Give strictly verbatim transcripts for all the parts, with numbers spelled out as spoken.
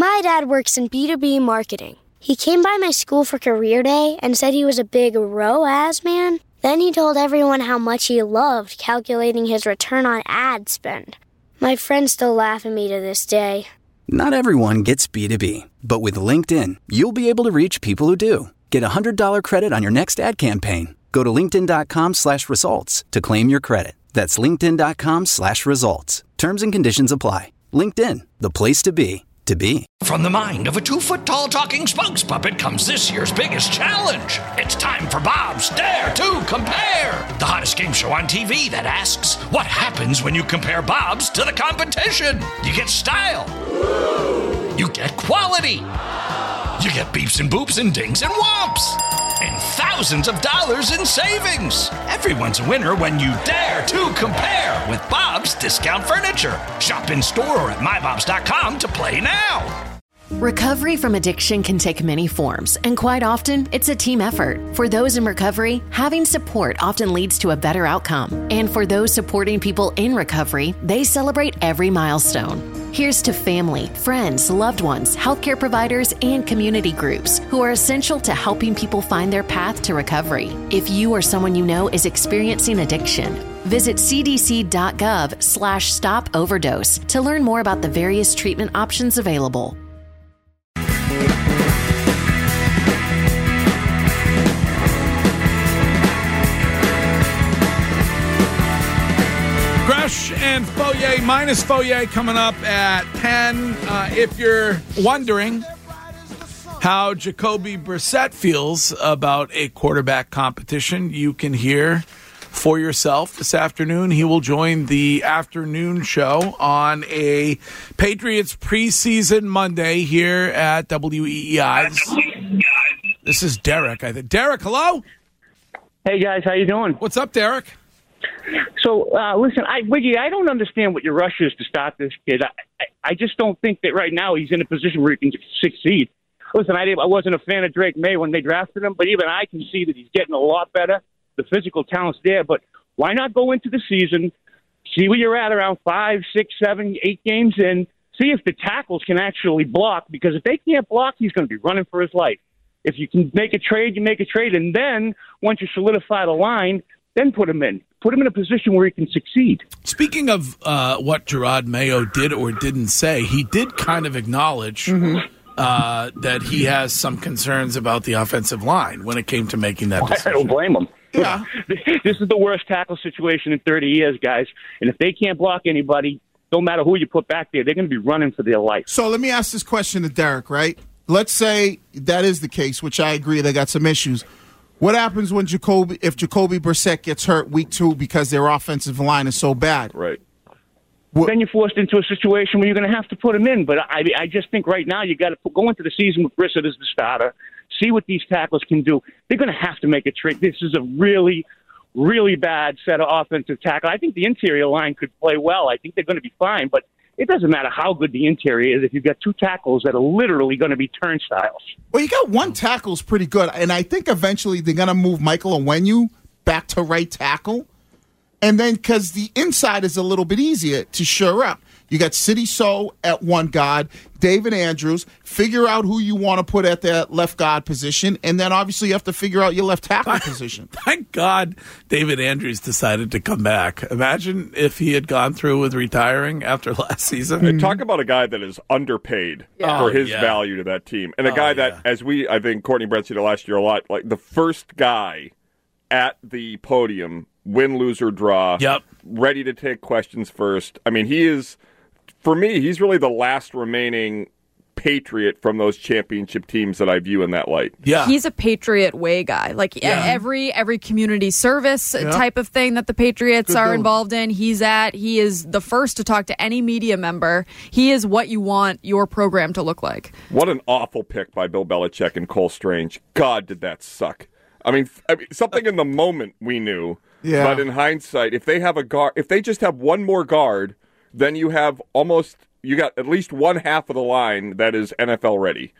My dad works in B two B marketing. He came by my school for career day and said he was a big R O A S man. Then he told everyone how much he loved calculating his return on ad spend. My friends still laugh at me to this day. Not everyone gets B two B, but with LinkedIn, you'll be able to reach people who do. Get a one hundred dollars credit on your next ad campaign. Go to linkedin.com slash results to claim your credit. That's linkedin.com slash results. Terms and conditions apply. LinkedIn, the place to be, to be. From the mind of a two-foot-tall talking spokes puppet comes this year's biggest challenge. It's time for Bob's Dare to Compare, the hottest game show on T V that asks, what happens when you compare Bob's to the competition? You get style. You get quality. You get beeps and boops and dings and whomps. And thousands of dollars in savings. Everyone's a winner when you dare to compare with Bob's Discount Furniture. Shop in store or at my bobs dot com to play now. Recovery from addiction can take many forms, and quite often, it's a team effort. For those in recovery, having support often leads to a better outcome. And for those supporting people in recovery, they celebrate every milestone. Here's to family, friends, loved ones, healthcare providers, and community groups who are essential to helping people find their path to recovery. If you or someone you know is experiencing addiction, visit cdc.gov slash stop overdose to learn more about the various treatment options available. Gresh and Foyer, minus Foyer coming up at ten. Uh, if you're wondering how Jacoby Brissett feels about a quarterback competition, you can hear for yourself this afternoon. He will join the afternoon show on a Patriots preseason Monday here at W E E I. This, this is Derek, I think. Derek, hello? Hey, guys, how you doing? What's up, Derek? So, uh, listen, I, Wiggy, I don't understand what your rush is to start this kid. I, I, I just don't think that right now he's in a position where he can succeed. Listen, I, I wasn't a fan of Drake May when they drafted him, but even I can see that he's getting a lot better. The physical talent's there, but why not go into the season, see where you're at around five, six, seven, eight games in, see if the tackles can actually block, because if they can't block, he's going to be running for his life. If you can make a trade, you make a trade, and then once you solidify the line, then put him in. Put him in a position where he can succeed. Speaking of uh, what Gerard Mayo did or didn't say, he did kind of acknowledge mm-hmm. uh, that he has some concerns about the offensive line when it came to making that decision. I don't blame him. Yeah. This is the worst tackle situation in thirty years, guys. And if they can't block anybody, no matter who you put back there, they're going to be running for their life. So let me ask this question to Derek, right? Let's say that is the case, which I agree they got some issues. What happens when Jacoby, if Jacoby Brissett gets hurt week two because their offensive line is so bad? Right. What? Then you're forced into a situation where you're going to have to put him in. But I, I just think right now you got to go into the season with Brissett as the starter, see what these tackles can do. They're going to have to make a trade. This is a really, really bad set of offensive tackle. I think the interior line could play well. I think they're going to be fine, but it doesn't matter how good the interior is if you've got two tackles that are literally going to be turnstiles. Well, you got one tackle's pretty good, and I think eventually they're going to move Michael Onwenu back to right tackle. And then because the inside is a little bit easier to shore up. You got Sidy Sow at one guard, David Andrews. Figure out who you want to put at that left guard position, and then obviously you have to figure out your left tackle position. Thank God David Andrews decided to come back. Imagine if he had gone through with retiring after last season. Mm-hmm. Talk about a guy that is underpaid yeah. for his oh, yeah. value to that team, and a oh, guy that, yeah. as we, I think Courtney Brett said it last year a lot, like the first guy at the podium, win, lose, or draw, yep. ready to take questions first. I mean, he is. For me, he's really the last remaining Patriot from those championship teams that I view in that light. Yeah, he's a Patriot way guy. Like yeah. every every community service yeah. type of thing that the Patriots Good are dude. involved in, he's at. He is the first to talk to any media member. He is what you want your program to look like. What an awful pick by Bill Belichick and Cole Strange. God, did that suck. I mean, I mean something in the moment we knew, yeah. but in hindsight, if they have a guard, if they just have one more guard, then you have almost, you got at least one half of the line that is N F L ready.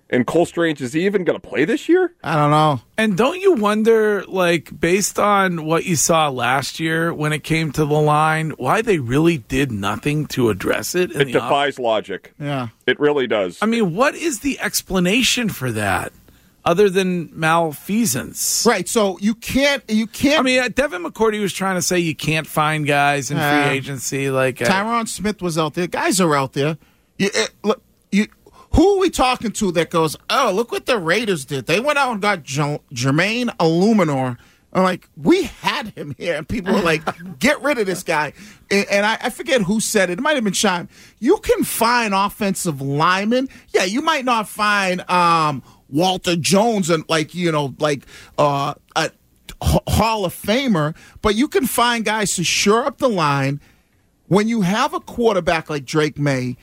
And Cole Strange, is he even going to play this year? I don't know. And don't you wonder, like, based on what you saw last year when it came to the line, why they really did nothing to address it? It defies off- logic. Yeah. It really does. I mean, what is the explanation for that other than malfeasance? Right, so you can't... you can't. I mean, uh, Devin McCourty was trying to say you can't find guys in uh, free agency. Like uh, Tyron Smith was out there. Guys are out there. You, it, look, you... Who are we talking to that goes, oh, look what the Raiders did. They went out and got J- Jermaine Illuminor. I'm like, we had him here. And people were like, get rid of this guy. And, and I, I forget who said it. It might have been Shime. You can find offensive linemen. Yeah, you might not find um, Walter Jones and, like, you know, like uh, a Hall of Famer. But you can find guys to shore up the line. When you have a quarterback like Drake May,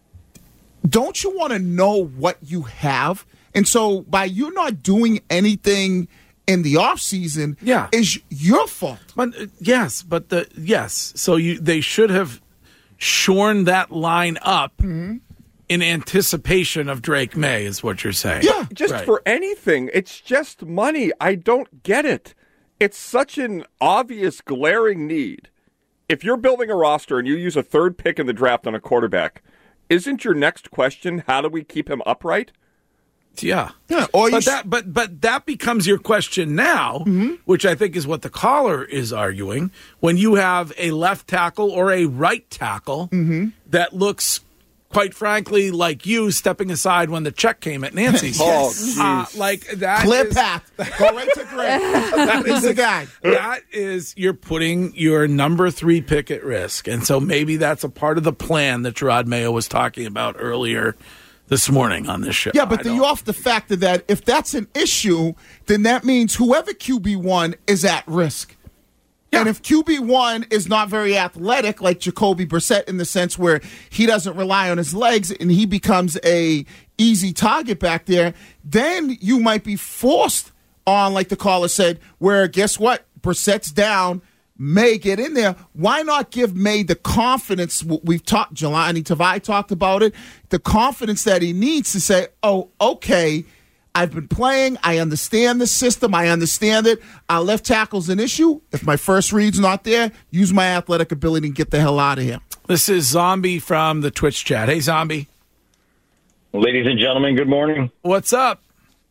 don't you want to know what you have? And so by you not doing anything in the offseason yeah. is your fault. But uh, yes, but the yes. So you they should have shorn that line up mm-hmm. in anticipation of Drake May is what you're saying. Yeah, just right. for anything. It's just money. I don't get it. It's such an obvious, glaring need. If you're building a roster and you use a third pick in the draft on a quarterback, isn't your next question, how do we keep him upright? Yeah. Yeah. Or but, sh- that, but, but that becomes your question now, mm-hmm. which I think is what the caller is arguing, when you have a left tackle or a right tackle mm-hmm. that looks, quite frankly, like you stepping aside when the check came at Nancy's. Oh, uh, like that Clear is, path. Go right to Greg. That is the guy. That is, you're putting your number three pick at risk. And so maybe that's a part of the plan that Gerard Mayo was talking about earlier this morning on this show. Yeah, but then you off the fact that if that's an issue, then that means whoever Q B one is at risk. Yeah. And if Q B one is not very athletic, like Jacoby Brissett, in the sense where he doesn't rely on his legs and he becomes a easy target back there, then you might be forced on, like the caller said, where guess what? Brissett's down, May get in there. Why not give May the confidence? We've talked, Jelani Tavai talked about it, the confidence that he needs to say, oh, okay, I've been playing. I understand the system. I understand it. Our left tackle's an issue. If my first read's not there, use my athletic ability and get the hell out of here. This is Zombie from the Twitch chat. Hey, Zombie. Ladies and gentlemen, good morning. What's up?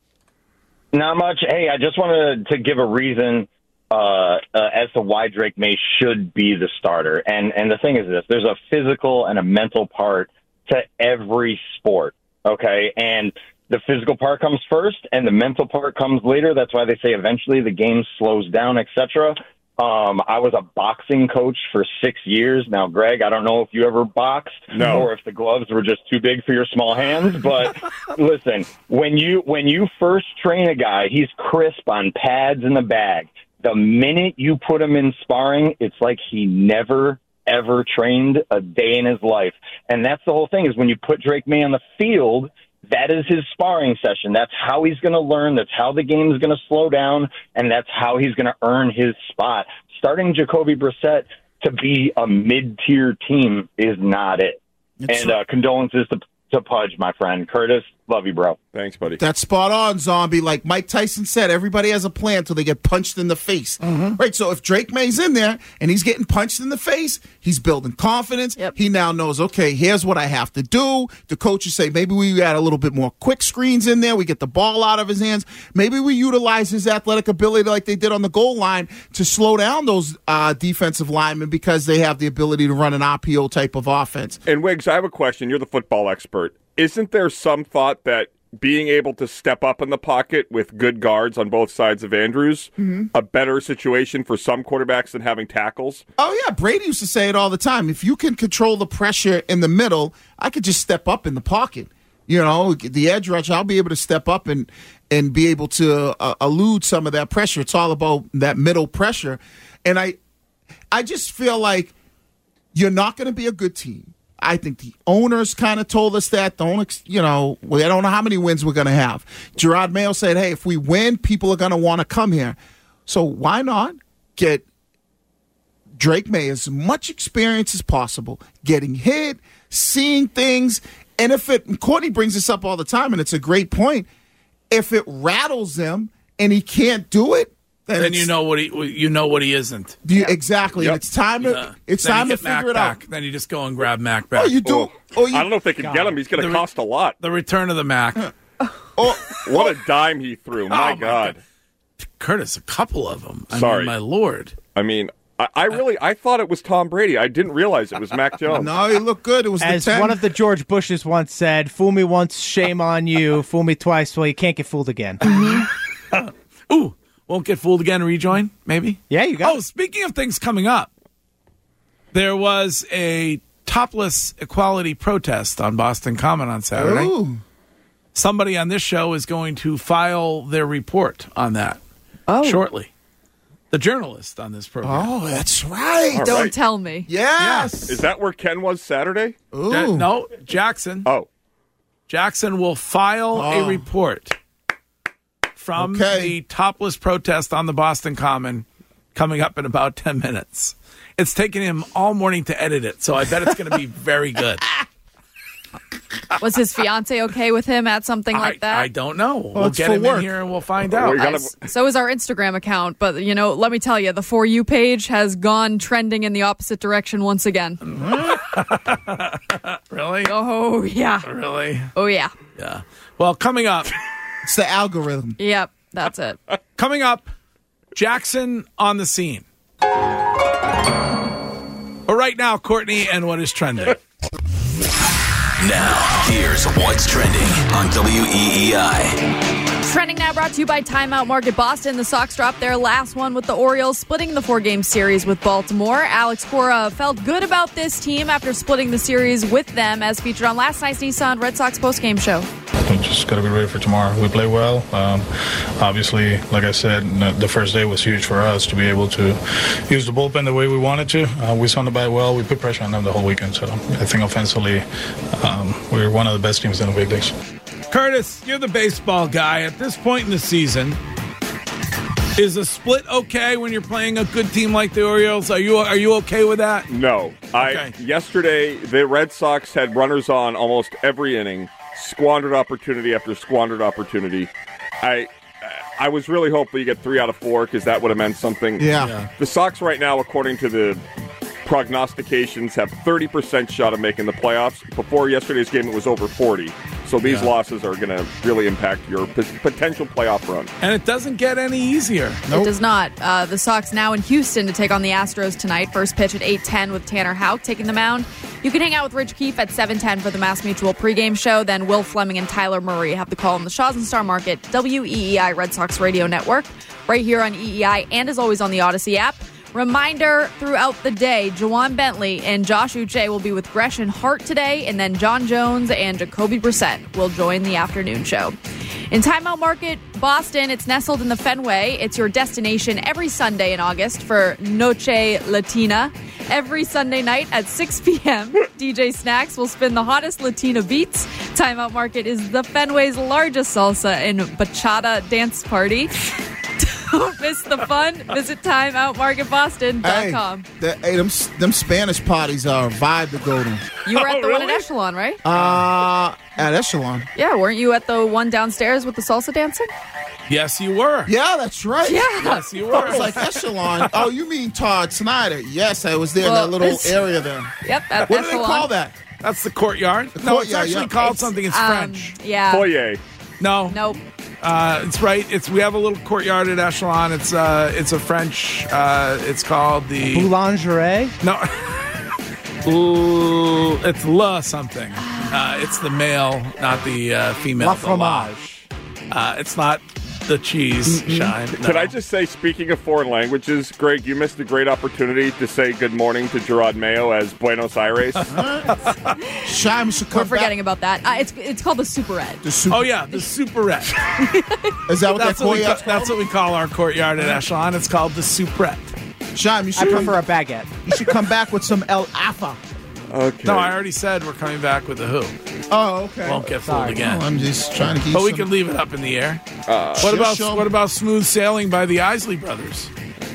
Not much. Hey, I just wanted to give a reason uh, uh, as to why Drake May should be the starter. And, and the thing is this, there's a physical and a mental part to every sport, okay? And the physical part comes first, and the mental part comes later. That's why they say eventually the game slows down, et cetera. Um, I was a boxing coach for six years. Now, Greg, I don't know if you ever boxed no. or if the gloves were just too big for your small hands. But listen, when you when you first train a guy, he's crisp on pads in the bag. The minute you put him in sparring, it's like he never, ever trained a day in his life. And that's the whole thing is when you put Drake May on the field, that is his sparring session. That's how he's going to learn. That's how the game is going to slow down, and that's how he's going to earn his spot. Starting Jacoby Brissett to be a mid-tier team is not it. It's and uh, condolences to, to Pudge, my friend. Curtis, love you, bro. Thanks, buddy. That's spot on, Zombie. Like Mike Tyson said, everybody has a plan until they get punched in the face. Mm-hmm. Right, so if Drake May's in there and he's getting punched in the face, he's building confidence. Yep. He now knows, okay, here's what I have to do. The coaches say, maybe we add a little bit more quick screens in there. We get the ball out of his hands. Maybe we utilize his athletic ability like they did on the goal line to slow down those uh, defensive linemen because they have the ability to run an R P O type of offense. And, Wiggs, I have a question. You're the football expert. Isn't there some thought that being able to step up in the pocket with good guards on both sides of Andrews, mm-hmm. a better situation for some quarterbacks than having tackles? Oh, yeah. Brady used to say it all the time. If you can control the pressure in the middle, I could just step up in the pocket. You know, the edge rush, I'll be able to step up and, and be able to uh, elude some of that pressure. It's all about that middle pressure. And I, I just feel like you're not going to be a good team. I think the owners kind of told us that. Don't, you know, we don't know how many wins we're going to have. Gerard Mayo said, hey, if we win, people are going to want to come here. So why not get Drake May as much experience as possible, getting hit, seeing things, And if it, and Courtney brings this up all the time, and it's a great point, if it rattles him and he can't do it, then, then you know what he you know what he isn't. Do you, exactly. Yep. And it's time to Yeah. it's Then you time to get Mac figure it back. out. Then you just go and grab Mac back. Oh, you do. Oh, Oh, you, I don't know if they can God. get him. He's going The to re- cost a lot. The return of the Mac. oh, What a dime he threw. My my God. God. Curtis, a couple of them. I Sorry. mean, my Lord. I mean, I, I really I thought it was Tom Brady. I didn't realize it was Mac Jones. no, he looked good. It was As the ten. one of the George Bushes once said, "Fool me once, shame on you. Fool me twice, well, you can't get fooled again." Ooh, won't get fooled again. Rejoin, maybe? Yeah, you got Oh, it. speaking of things coming up, there was a topless equality protest on Boston Common on Saturday. Ooh. Somebody on this show is going to file their report on that Oh. shortly. The journalist on this program. Oh, that's right. All Don't right. tell me. Yes. Is that where Ken was Saturday? Ooh. Ja- no, Jackson. Oh. Jackson will file a Oh. report from Okay. the topless protest on the Boston Common coming up in about ten minutes. It's taken him all morning to edit it, so I bet it's going to be very good. Was his fiance okay with him at something I, like that? I don't know. we'll it's get for him work. in here and we'll find We out. gotta- S- So is our Instagram account, but you know, let me tell you, the For You page has gone trending in the opposite direction once again. Really? Oh yeah, Really? oh yeah, Yeah. Well, coming up, It's the algorithm. yep, that's it. coming up, Jackson on the scene. But right now, Courtney and what is trending. Now, here's what's trending on W E E I. Trending now brought to you by Timeout Market Boston. The Sox dropped their last one with the Orioles, splitting the four-game series with Baltimore. Alex Cora felt good about this team after splitting the series with them, as featured on last night's Nissan Red Sox postgame show. We just got to be ready for tomorrow. We play well. Um, obviously, like I said, the first day was huge for us to be able to use the bullpen the way we wanted to. Uh, we swung the bat well. We put pressure on them the whole weekend. So I think offensively, um, we're one of the best teams in the big leagues. Curtis, you're the baseball guy. At this point in the season, is a split okay when you're playing a good team like the Orioles? Are you are you okay with that? No. I Okay. Yesterday, the Red Sox had runners on almost every inning, squandered opportunity after squandered opportunity. I I was really hopeful you get three out of four because that would have meant something. Yeah. Yeah. The Sox right now, according to the prognostications, have thirty percent shot of making the playoffs. Before yesterday's game, it was over forty. So these Yeah. losses are going to really impact your p- potential playoff run. And it doesn't get any easier. It does not. Uh, the Sox now in Houston to take on the Astros tonight. First pitch at eight ten with Tanner Houck taking the mound. You can hang out with Rich Keefe at seven ten for the Mass Mutual pregame show. Then Will Fleming and Tyler Murray have the call on the Shaws and Star Market, W E E I Red Sox Radio Network, right here on E E I and as always on the Odyssey app. Reminder throughout the day, Jawan Bentley and Josh Uche will be with Gresham Hart today, and then John Jones and Jacoby Brissett will join the afternoon show. In Timeout Market, Boston, it's nestled in the Fenway. It's your destination every Sunday in August for Noche Latina. Every Sunday night at six p.m., D J Snacks will spin the hottest Latina beats. Timeout Market is the Fenway's largest salsa and bachata dance party. Don't miss the fun. Visit time out market boston dot com. Hey, the, hey them, them Spanish parties are a vibe to go to. You were at Oh, the one really? at Echelon, right? Uh, at Echelon. Yeah, weren't you at the one downstairs with the salsa dancing? Yes, you were. Yeah, that's right. Yeah. Yes, you I was were. like, Echelon. Oh, you mean Todd Snyder? Yes, I was there Well, in that little it's- area there. Yep, at What do Echelon. they call that? That's the courtyard. No, it's courtyard, actually yeah. called It's, something. It's um, French. Yeah. Foyer. No, Nope. Uh, it's right. It's we have a little courtyard at Echelon. It's uh, it's a French. Uh, it's called the Boulangerie? no. L- it's la something. Uh, it's the male, not the uh, female. La the la. fromage. Uh, it's not the cheese shine. Can no. I just say, speaking of foreign languages, Greg, you missed a great opportunity to say good morning to Gerard Mayo as Buenos Aires. Shime should We're come forgetting back. about that. Uh, it's it's called the Superette. The super, Oh yeah, the superette. Is that what That's that what, we courtyard's ca- that's what we call our courtyard at Echelon. It's called the superette. Shime, you I should come. prefer a baguette. You should come back with some El Afa. Okay. No, I already said we're coming back with the Who. Oh, okay. Won't get Sorry. fooled again. No, I'm just trying to keep. But we some- can leave it up in the air. Uh, What about show- what about Smooth Sailing by the Isley Brothers?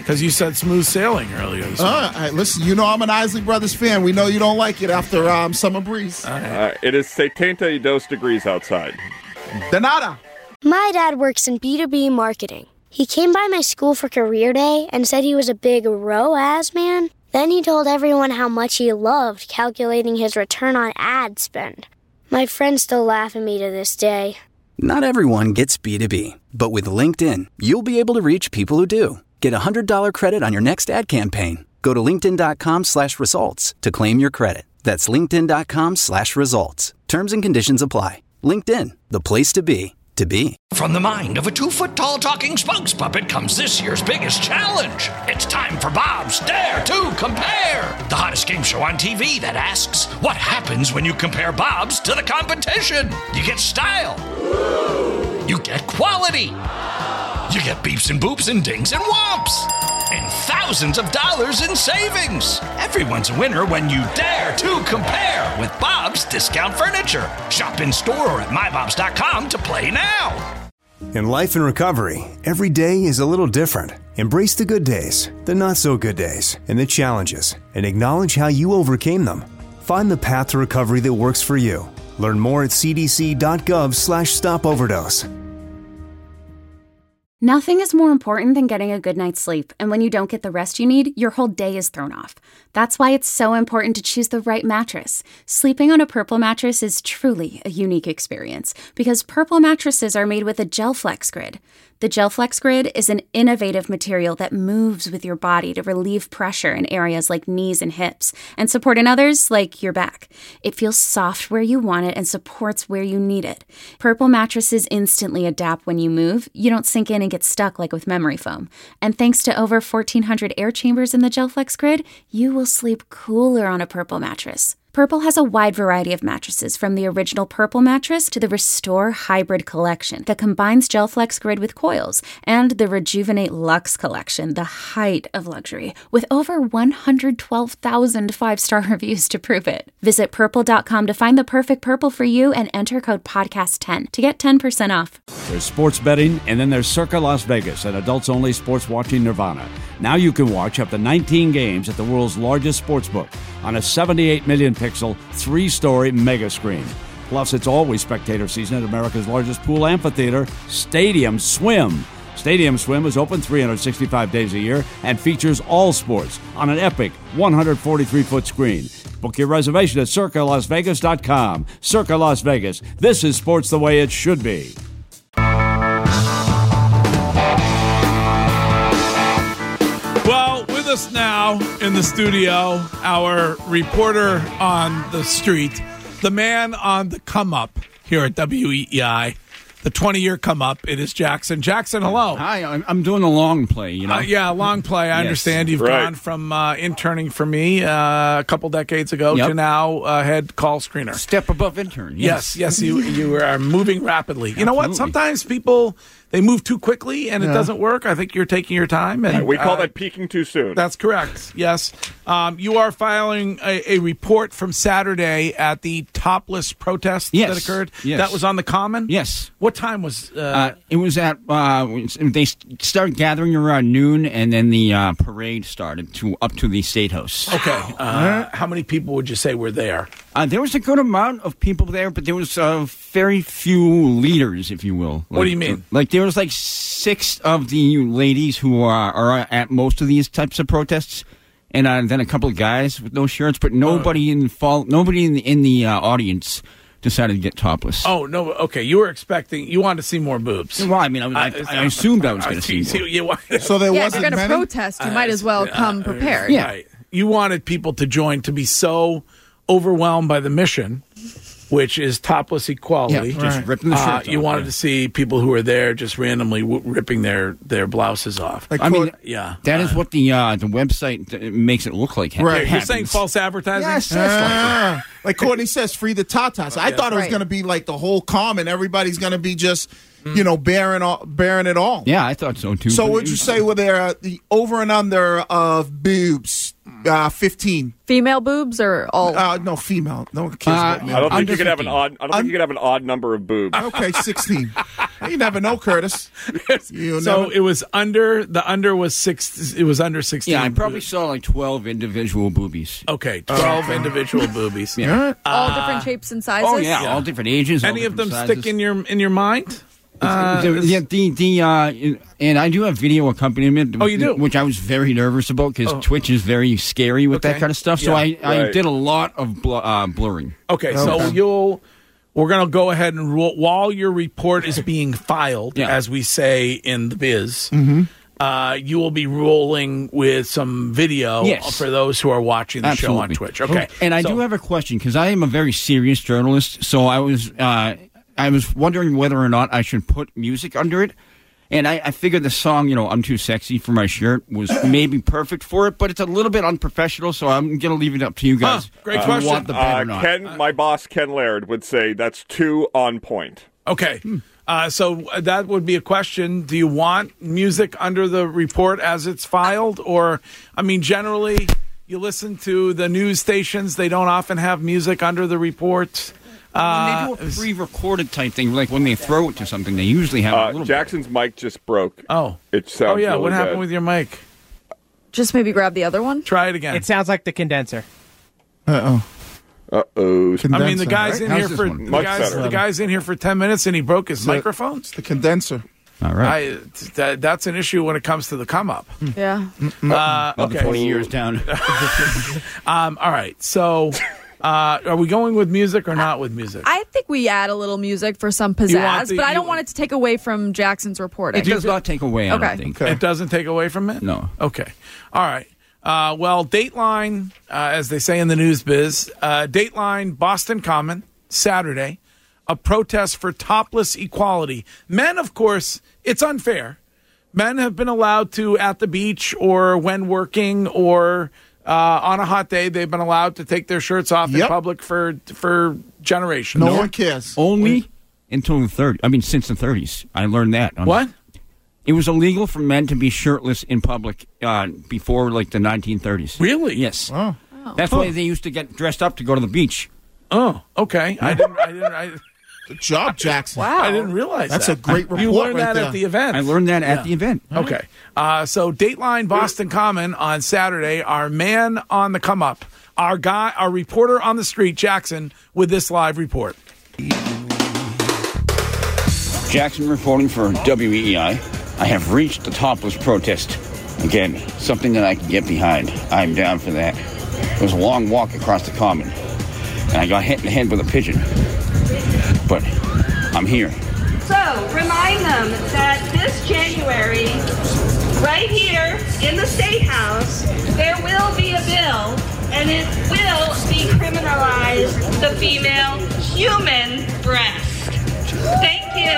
Because you said smooth sailing earlier this All right, listen, you know I'm an Isley Brothers fan. We know you don't like it after um, Summer Breeze. Uh, it is setenta y dos degrees outside. De nada. My dad works in B two B marketing. He came by my school for career day and said he was a big R O A S man. Then he told everyone how much he loved calculating his return on ad spend. My friends still laugh at me to this day. Not everyone gets B two B, but with LinkedIn, you'll be able to reach people who do. Get a one hundred dollars credit on your next ad campaign. Go to linkedin.com slash results to claim your credit. That's linkedin.com slash results. Terms and conditions apply. LinkedIn, the place to be, to be. From the mind of a two-foot-tall talking Spunks puppet comes this year's biggest challenge. It's time for Bob's Dare to Compare, the hottest game show on T V that asks, what happens when you compare Bob's to the competition? You get style. You get quality. You get beeps and boops and dings and whomps. And thousands of dollars in savings. Everyone's a winner when you dare to compare with Bob's Discount Furniture. Shop in store or at my bobs dot com to play now. In life and recovery, every day is a little different. Embrace the good days, the not so good days, and the challenges, and acknowledge how you overcame them. Find the path to recovery that works for you. Learn more at cdc.gov slash stop overdose. Nothing is more important than getting a good night's sleep, and when you don't get the rest you need, your whole day is thrown off. That's why it's so important to choose the right mattress. Sleeping on a Purple mattress is truly a unique experience, because Purple mattresses are made with a GelFlex Grid. The GelFlex Grid is an innovative material that moves with your body to relieve pressure in areas like knees and hips, and support in others like your back. It feels soft where you want it and supports where you need it. Purple mattresses instantly adapt when you move. You don't sink in and get stuck like with memory foam. And thanks to over fourteen hundred air chambers in the GelFlex Grid, you will sleep cooler on a Purple mattress. Purple has a wide variety of mattresses, from the original Purple mattress to the Restore Hybrid collection that combines GelFlex Grid with coils, and the Rejuvenate Luxe collection, the height of luxury, with over one hundred twelve thousand five-star reviews to prove it. Visit purple dot com to find the perfect Purple for you and enter code podcast ten to get ten percent off. There's sports betting, and then there's Circa Las Vegas, an adults-only sports watching nirvana. Now you can watch up to nineteen games at the world's largest sportsbook on a seventy-eight million pixel, three-story mega screen. Plus, it's always spectator season at America's largest pool amphitheater, Stadium Swim. Stadium Swim is open three hundred sixty-five days a year and features all sports on an epic one hundred forty-three foot screen. Book your reservation at circa las vegas dot com. Circa Las Vegas. This is sports the way it should be. Well, with us now in the studio, our reporter on the street, the man on the come up here at W E E I, the twenty-year come up. It is Jackson. Jackson, hello. Hi, I'm, I'm doing a long play, you know. Uh, yeah, long play. I Yes. understand you've Right. gone from uh, interning for me uh, a couple decades ago Yep. to now uh, head call screener. Step above intern. Yes, Yes, yes, you you are moving rapidly. You know what? Absolutely. Sometimes people, they move too quickly and it Yeah. doesn't work. I think you're taking your time. And we call uh, that peaking too soon. That's correct. Yes. Um, you are filing a, a report from Saturday at the topless protest Yes. that occurred. Yes. That was on the Common? Yes. What time was uh, Uh, it was at, uh, they started gathering around noon, and then the uh, parade started to up to the State House. Okay. Uh, how many people would you say were there? Uh, there was a good amount of people there, but there was uh, very few leaders, if you will. What do you mean? Like, there was like six of the ladies who are, are at most of these types of protests, and uh, then a couple of guys with no shirts, but nobody in the fall, nobody in the, in the uh, audience decided to get topless. Oh, no. Okay. You were expecting, you wanted to see more boobs. Well, I mean, I, I, Uh, I assumed I was going to see see more. you want- So there yeah, if wasn't you're going to many? protest, you might as well come prepared. Yeah. Right. You wanted people to join, to be so overwhelmed by the mission, which is topless equality. Yeah, just ripping the Uh, shirts you off, wanted yeah. to see people who are there just randomly w- ripping their, their blouses off. Like, I mean, yeah. that is what the uh, the website uh, makes it look like. ha- Right. You're happens. saying false advertising? Yes, that's Ah, like Courtney says, free the tatas. I thought it was Right. going to be like the whole Common. Everybody's going to be just, you know, bearing all, bearing it all. Yeah, I thought so too. So but would it you was- say were there uh, the over and under of boobs? Uh, fifteen. Female boobs or all? Uh, no, female. No one cares Uh, about I male. don't think Under you could have an fifteen. odd. I don't think you could have an odd number of boobs. Okay, sixteen. You never know, Curtis. You so never... it was under. The under was six. It was under sixteen. Yeah, I probably saw like twelve individual boobies. Okay, twelve uh, individual boobies. Yeah. All Uh, different shapes and sizes. Oh yeah, yeah. all different ages. Any all of them sizes. stick in your in your mind? Uh, the, yeah, the the uh, and I do have video accompaniment. Oh, you do? Which I was very nervous about because Oh. Twitch is very scary with Okay. that kind of stuff. So Yeah. I, I Right. did a lot of bl- uh, blurring. Okay, so you'll. We're going to go ahead and rule while your report is being filed, Yeah. as we say in the biz. Mm-hmm. Uh, you will be rolling with some video Yes. for those who are watching the show on Absolutely. Twitch. Okay, And I So- do have a question because I am a very serious journalist. So I was uh, I was wondering whether or not I should put music under it. And I, I figured the song, you know, I'm Too Sexy for My Shirt was maybe perfect for it, but it's a little bit unprofessional, so I'm going to leave it up to you guys. Huh, great if question. You want the bit Uh, or not. Ken, my boss, Ken Laird, would say that's too on point. Okay. Uh, so that would be a question. Do you want music under the report as it's filed? Or, I mean, generally, you listen to the news stations, they don't often have music under the report. When Uh, they do a pre-recorded type thing, like when they throw it to something, they usually have a Uh, little Jackson's mic just broke. Oh. It sounds oh, yeah. really What happened bad. with your mic? Just maybe grab the other one. Try it again. It sounds like the condenser. Uh-oh. Uh-oh. I mean, the guy's in How's here this for one? the Much guy's, better. the guy's in here for ten minutes and he broke his So- microphone. It's the condenser. All right. I, that, that's an issue when it comes to the come up. Yeah. Uh, Another okay. twenty years down. Um, all right. So, uh, are we going with music or not with music? I think we add a little music for some You want pizzazz, the- but I don't you- want it to take away from Jackson's reporting. It does not take away, I Okay. don't think. It doesn't take away from it? No. Okay. All right. Uh, well, Dateline, uh, as they say in the news biz, uh, Dateline, Boston Common, Saturday, a protest for topless equality. Men, of course, it's unfair. Men have been allowed to, at the beach or when working or uh, on a hot day, they've been allowed to take their shirts off in Yep. public for for generations. No one cares. Only until the thirties. I mean, since the thirties. I learned that. on- What? It was illegal for men to be shirtless in public uh, before, like, the nineteen thirties. Really? Yes. Oh. That's why they used to get dressed up to go to the beach. Oh, okay. I didn't. I didn't. I, Good job, Jackson. Wow. I didn't realize That's that. a great report You learned right that there. at the event. I learned that at Yeah. the event. Okay. Uh, so Dateline Boston Common on Saturday, our man on the come up, our guy, our reporter on the street, Jackson, with this live report. Jackson reporting for W E E I. I have reached the topless protest. Again, something that I can get behind. I'm down for that. It was a long walk across the common, and I got hit in the head with a pigeon. But I'm here. So, remind them that this January, right here in the State House, there will be a bill, and it will decriminalize the female human breast. Thank you.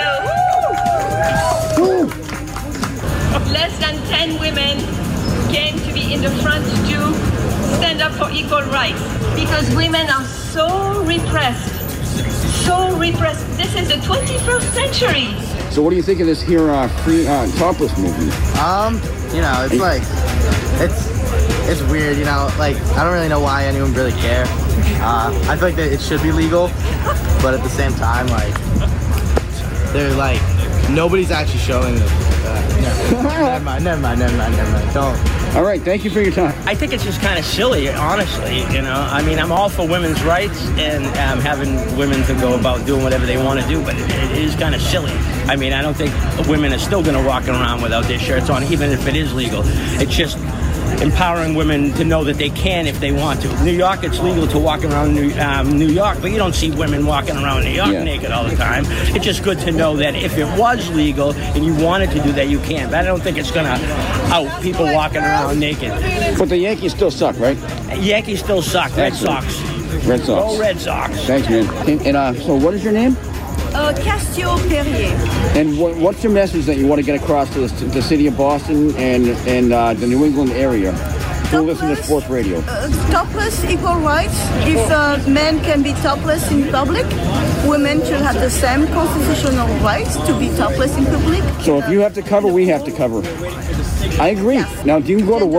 Less than ten women came to be in the front to stand up for equal rights because women are so repressed. So repressed. This is the twenty-first century. So what do you think of this here uh, free uh, topless movement? Um, you know, it's like, it's it's weird, you know, like, I don't really know why anyone really care. Uh, I feel like that it should be legal, but at the same time, like, they're like, nobody's actually showing this. Uh, yeah. never mind, never mind, never mind, never mind, don't. All right, thank you for your time. I think it's just kind of silly, honestly, you know. I mean, I'm all for women's rights and um, having women to go about doing whatever they want to do, but it, it is kind of silly. I mean, I don't think women are still going to walk around without their shirts on, even if it is legal. It's just empowering women to know that they can if they want to. New York, it's legal to walk around New, um, New York, but you don't see women walking around New York Yeah. naked all the time. It's just good to know that if it was legal and you wanted to do that, you can. But I don't think it's going to out people walking around naked. But the Yankees still suck, right? Yankees still suck. Red Excellent. Sox. Red Sox. Go Red Sox. Thanks, man. And, and uh, so what is your name? Uh, Castio Perrier. And what, what's your message that you want to get across to the, the city of Boston and, and uh, the New England area who listen to sports radio? Uh, topless equal rights. If uh, men can be topless in public, women should have the same constitutional rights to be topless in public. So if you have to cover, we have to cover. I agree. Now, do you go to work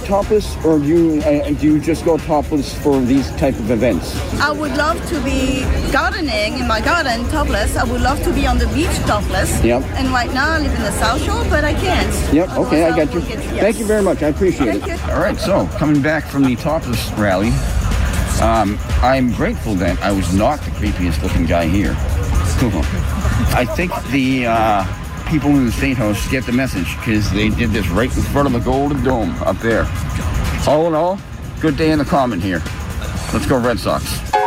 topless, or do you uh, do you just go topless for these type of events? I would love to be gardening in my garden topless. I would love to be on the beach topless. Yep. And right now I live in the South Shore, but I can't. Yep, okay, I got you. Get, yes. Thank you very much. I appreciate Thank it. you. All right, so coming back from the topless rally, um, I'm grateful that I was not the creepiest looking guy here. I think the uh, people in the State House get the message because they did this right in front of the Golden Dome up there. All in all, good day in the Common here. Let's go Red Sox.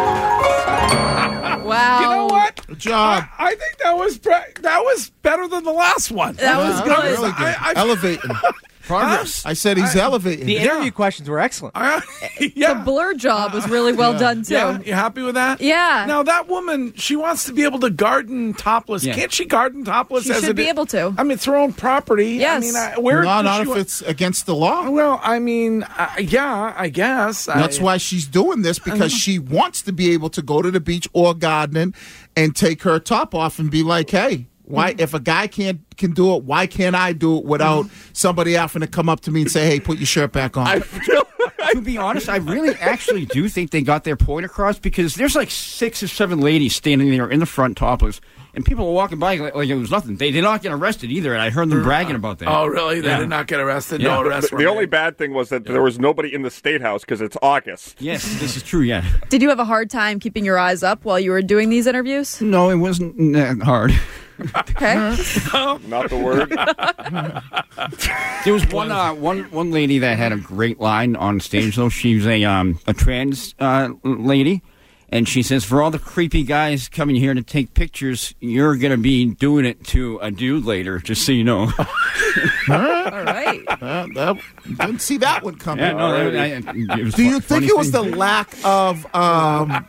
Wow. You know what? Good job. I, I think that was pre- that was better than the last one. That was Yeah, good. Really good. I- I- Elevating. Progress. I said he's I- elevating. The Yeah. interview questions were excellent. Uh, yeah. The blur job was really well Yeah. done, too. Yeah, you happy with that? Yeah. Now that woman, she wants to be able to garden topless. Yeah. Can't she garden topless? She as should it be is? able to. I mean, it's her own property. Yes. I mean, I, where no, does not she if wa- it's against the law. Well, I mean, uh, yeah, I guess. That's I, why she's doing this, because she wants to be able to go to the beach or gardening and take her top off and be like, hey, why if a guy can't can do it, why can't I do it without somebody having to come up to me and say, hey, put your shirt back on? I feel To be honest, I really actually do think they got their point across because there's like six or seven ladies standing there in the front topless, and people were walking by like, like it was nothing. They did not get arrested either, and I heard them bragging about that. Oh, really? They Yeah. did not get arrested? Yeah. No the, arrests the were only made. bad thing was that there was nobody in the State House because it's August. Yes, this is true, yeah. Did you have a hard time keeping your eyes up while you were doing these interviews? No, it wasn't that hard. Okay. Not the word. There was one uh, one one lady that had a great line on stage, though. She was a um, a trans uh, lady, and she says, for all the creepy guys coming here to take pictures, you're going to be doing it to a dude later, just so you know. All right. Uh, that, didn't see that one coming. Yeah, no, I, I, it was Do you fu- funny think it was the thing. lack of um,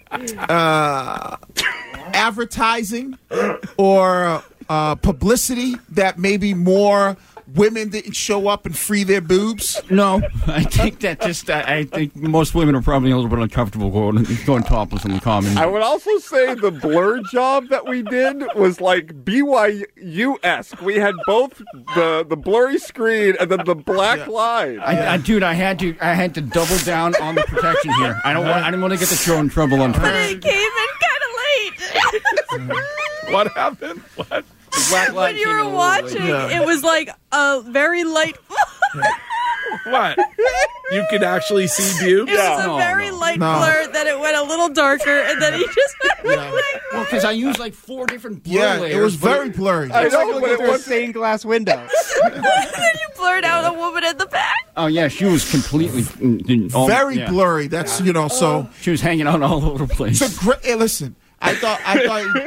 uh, advertising or uh, publicity that maybe more women didn't show up and free their boobs? No, I think that just uh, I think most women are probably a little bit uncomfortable going going topless in the Common. I would also say the blur job that we did was like B Y U-esque. We had both the the blurry screen and then the black line. I, I, dude, I had to I had to double down on the protection here. I don't want I didn't want to get the show in trouble on But Twitter. it came in kind of late. What happened? What? The black line When you came in were a little watching, late. it was like a very light. What? You could actually see pubes? It was a No, very no. light No. blur, then it went a little darker, and then he just went Yeah. Well, because I used like four different blur Yeah, layers. it was but very blurry. I It's like know, looking but it through a was stained glass window. and then you blurred out a woman in the back. Oh yeah, she was completely mm, all- Very yeah. blurry. That's, you know, so. She was hanging out all over the place. It's a great. Hey, listen, I thought. I thought.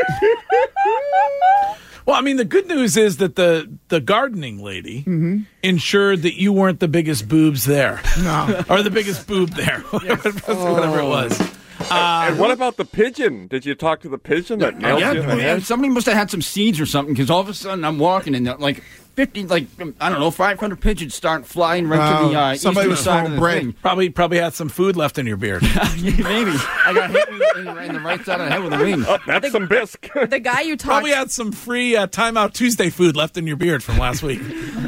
Well, I mean, the good news is that the, the gardening lady ensured that you weren't the biggest boobs there. No. Or the biggest boob there. Whatever it was. Uh, And what about the pigeon? Did you talk to the pigeon that nailed Yeah, you in the yeah, head? somebody must have had some seeds or something because all of a sudden I'm walking and like fifty, like I don't know, five hundred pigeons start flying right to the uh, Somebody eastern was side of throwing the bread. thing. Probably probably had some food left in your beard. Yeah, maybe I got hit in, in, in the right side of the head with a wing. Oh, that's some bisque. The guy you talked Probably had some free uh, Timeout Tuesday food left in your beard from last week.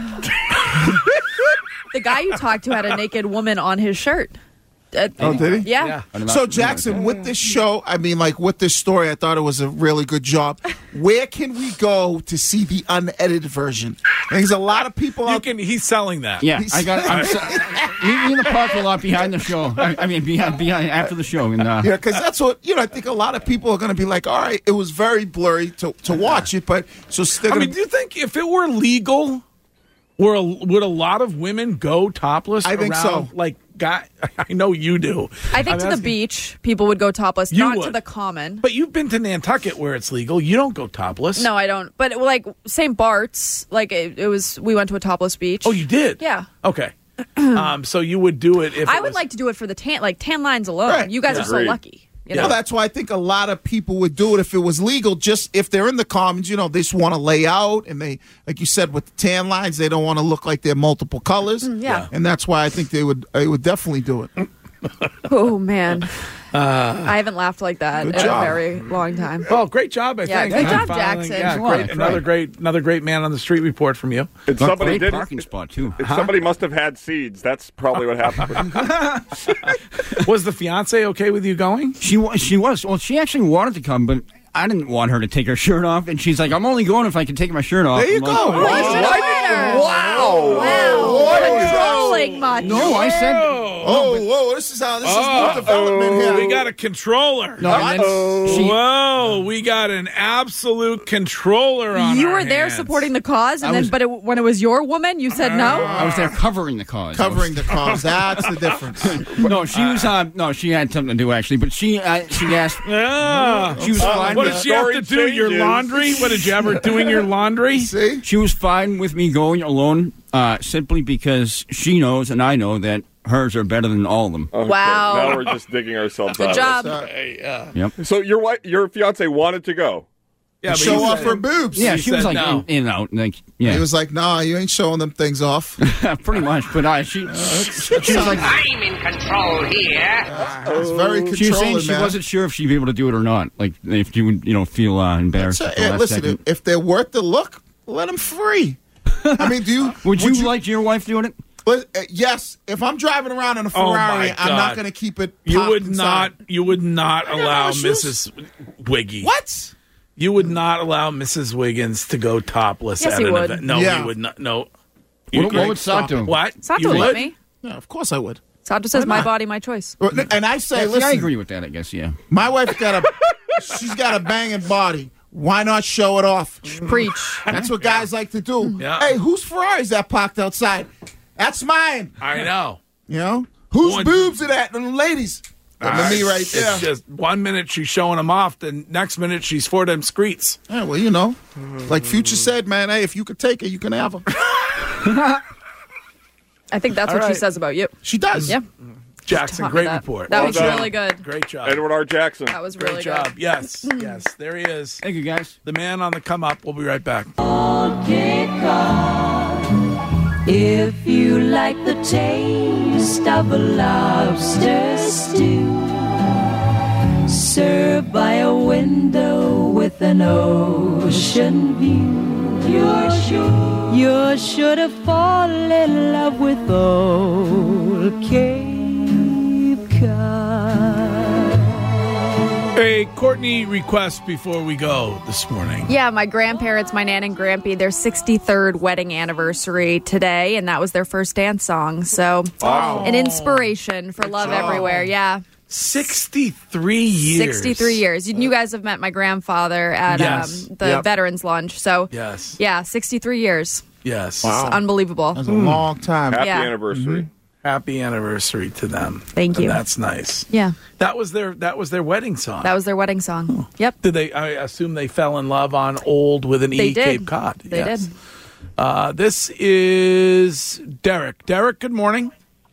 the guy you talked to had a naked woman on his shirt. Uh, Oh, did he? Yeah. So, Jackson, with this show, I mean, like with this story, I thought it was a really good job. Where can we go to see the unedited version? There's a lot of people You out can. He's selling that. Yeah, I got. I'm so, meet me in the parking lot behind the show. I, I mean, behind, behind after the show. And uh, Yeah, because that's what, you know, I think a lot of people are going to be like, all right, it was very blurry to, to watch it, but so still I gonna, mean, do you think if it were legal, were a, would a lot of women go topless? I think around, so. Like, guy, I know you do. I think I'm to the asking- beach, people would go topless, You not to would. the common. But you've been to Nantucket where it's legal. You don't go topless. No, I don't. But like Saint Bart's, like it, it was. We went to a topless beach. Oh, you did? Yeah. Okay. um, so you would do it if I it would was- like to do it for the tan, like tan lines alone. Right. You guys Yeah. are so Agreed. lucky. You You know? know, that's why I think a lot of people would do it if it was legal. Just if they're in the commons, you know, they just want to lay out, and they, like you said, with the tan lines, they don't want to look like they're multiple colors. yeah. and that's why I think they would, they would definitely do it. Oh, man. Uh, I haven't laughed like that in Good job. a very long time. Well, great job, I yeah, think. Good Uh, job, filing- Jackson. Yeah, great. Another great, another great man on the street report from you. If somebody great did parking spot too. If somebody must have had seeds, that's probably what happened. Was the fiance okay with you going? She was. She was. Well, she actually wanted to come, but I didn't want her to take her shirt off, and she's like, "I'm only going if I can take my shirt off." There you I'm go. like, Why- "Oh, why- why- Wow. Wow. Controlling much. No, I said. Oh, whoa! This is how this is new development here. We got a controller. No, and then she- Whoa, we got an absolute controller on You our were there hands. supporting the cause, and I then, was- but it, when it was your woman, you said no. I was there covering the cause. Covering the cause. That's the difference. No, she was. Uh, no, she had something to do actually, but she uh, she asked. Yeah. She was Uh, fine. what with- did she have to do? Your laundry? What did you ever doing your laundry? See, She was fine with me going alone, uh, simply because she knows and I know that hers are better than all of them. Okay, Wow. Now we're just digging ourselves Good out. job. Hey, uh, Yep. So your wife, your fiance wanted to go. yeah, but show he off said- her boobs. Yeah, She she was said like, no. you know, like, yeah, He was like, "Nah, you ain't showing them things off." pretty much. But uh, she, she was like, I'm in control here. It's very she was saying controlling, she man. wasn't sure if she'd be able to do it or not. Like, if you would, you know, feel uh, embarrassed. So, at the hey, last listen, second. if, if they're worth the look, let them free. I mean, do you? Would you, like your wife doing it? But, uh, yes, if I'm driving around in a Oh, Ferrari, my I'm God. not going to keep it. You popped would inside. not. You would not got allow no shoes. Missus Wiggy. What? You would not allow Missus Wiggins to go topless Yes, at he an would. event. No, Yeah. you would not. No. What, You- what would Sato do? What? Sato You would let would? me. Yeah, of course I would. Sato says, Why "My not? body, my choice." And I say, Yeah, listen, I agree with that. I guess. Yeah. my wife's got a, she's got a banging body. Why not show it off? Preach. That's what guys like to do. Yeah. Hey, whose Ferrari's that parked outside? That's mine. I know. You know, whose One- boobs are that? Them ladies. Them me right It's there. just one minute she's showing them off, the next minute she's for them streets. Yeah, well, you know, like Future said, man. Hey, if you could take her, you can have her. I think that's All what she right. says about you. She does. Yeah. Jackson, taught me great that. report. That Well was done. really good. Great job. Edward R. Jackson. That was Great really job. good. Yes, yes. There he is. Thank you, guys. The man on the come up. We'll be right back. If you like the taste of a lobster stew, served by a window with an ocean view, you're sure, you're sure to fall in love with old Cape Cod. A Courtney request before we go this morning. Yeah, my grandparents, my nan and grampy, their sixty-third wedding anniversary today, and that was their first dance song. So, Wow. an inspiration for Love job. Everywhere. Yeah, sixty-three years. sixty-three years. You, you guys have met my grandfather at Yes. um, the Yep. Veterans Lunch. So, Yes. yeah, sixty-three years. Yes. Wow. It's unbelievable. That's a long time. Happy Yeah. anniversary. Happy anniversary to them. Thank And you. that's nice. Yeah, That was their that was their wedding song. that was their wedding song. Yep, Did they? I assume they fell in love on "Old" with an they E, did. Cape Cod. They Yes. did. Uh, this is Derek. Derek, good morning.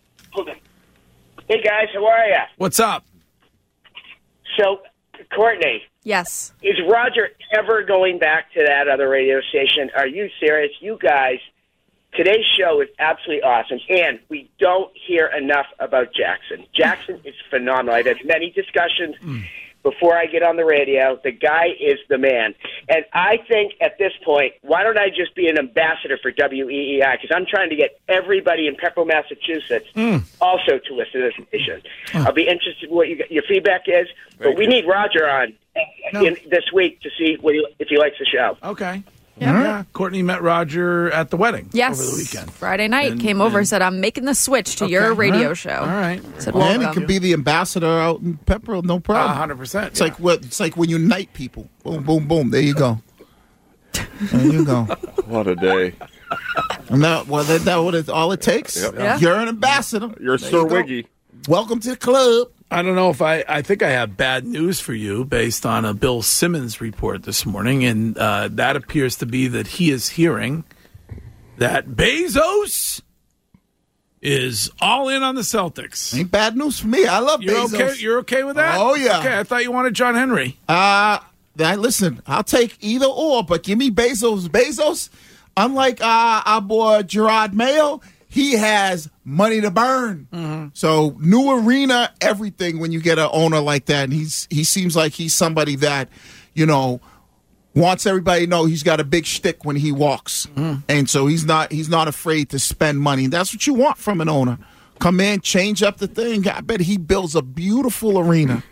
Hey guys, how are ya? What's up? So, Courtney, Yes. is Roger ever going back to that other radio station? Are you serious? You guys, today's show is absolutely awesome, and we don't hear enough about Jackson. Jackson is phenomenal. I've had many discussions before I get on the radio. The guy is the man. And I think at this point, why don't I just be an ambassador for W E E I? Because I'm trying to get everybody in Pepperell, Massachusetts also to listen to this station. I'll be interested in what you, your feedback is, but we need Roger on in, this week to see what he, if he likes the show. Okay. Yeah. yeah. Courtney met Roger at the wedding Yes. over the weekend. Friday night, And- came over, and- said, "I'm making the switch to Okay. your radio All right. show." All right. Said, And "Welcome." he could be the ambassador out in Pepperell, no problem. one hundred percent. It's like what? It's like when you knight people. Boom, boom, boom. There you go. There you go. What a day. And that, well, that, that what it, all it takes. Yep. Yeah. You're an ambassador. You're There Sir you go. Wiggy. Welcome to the club. I don't know if I, I think I have bad news for you based on a Bill Simmons report this morning, and uh, that appears to be that he is hearing that Bezos is all in on the Celtics. Ain't bad news for me. I love You're Bezos. okay. You're okay with that? Oh, yeah. Okay, I thought you wanted John Henry. Uh, I, listen, I'll take either or, but give me Bezos. Bezos, unlike uh, our boy Gerard Mayo, he has money to burn. Mm-hmm. So new arena, everything when you get an owner like that. And he's he seems like he's somebody that, you know, wants everybody to know he's got a big shtick when he walks. Mm-hmm. And so he's not he's not afraid to spend money. And that's what you want from an owner. Come in, change up the thing. I bet he builds a beautiful arena.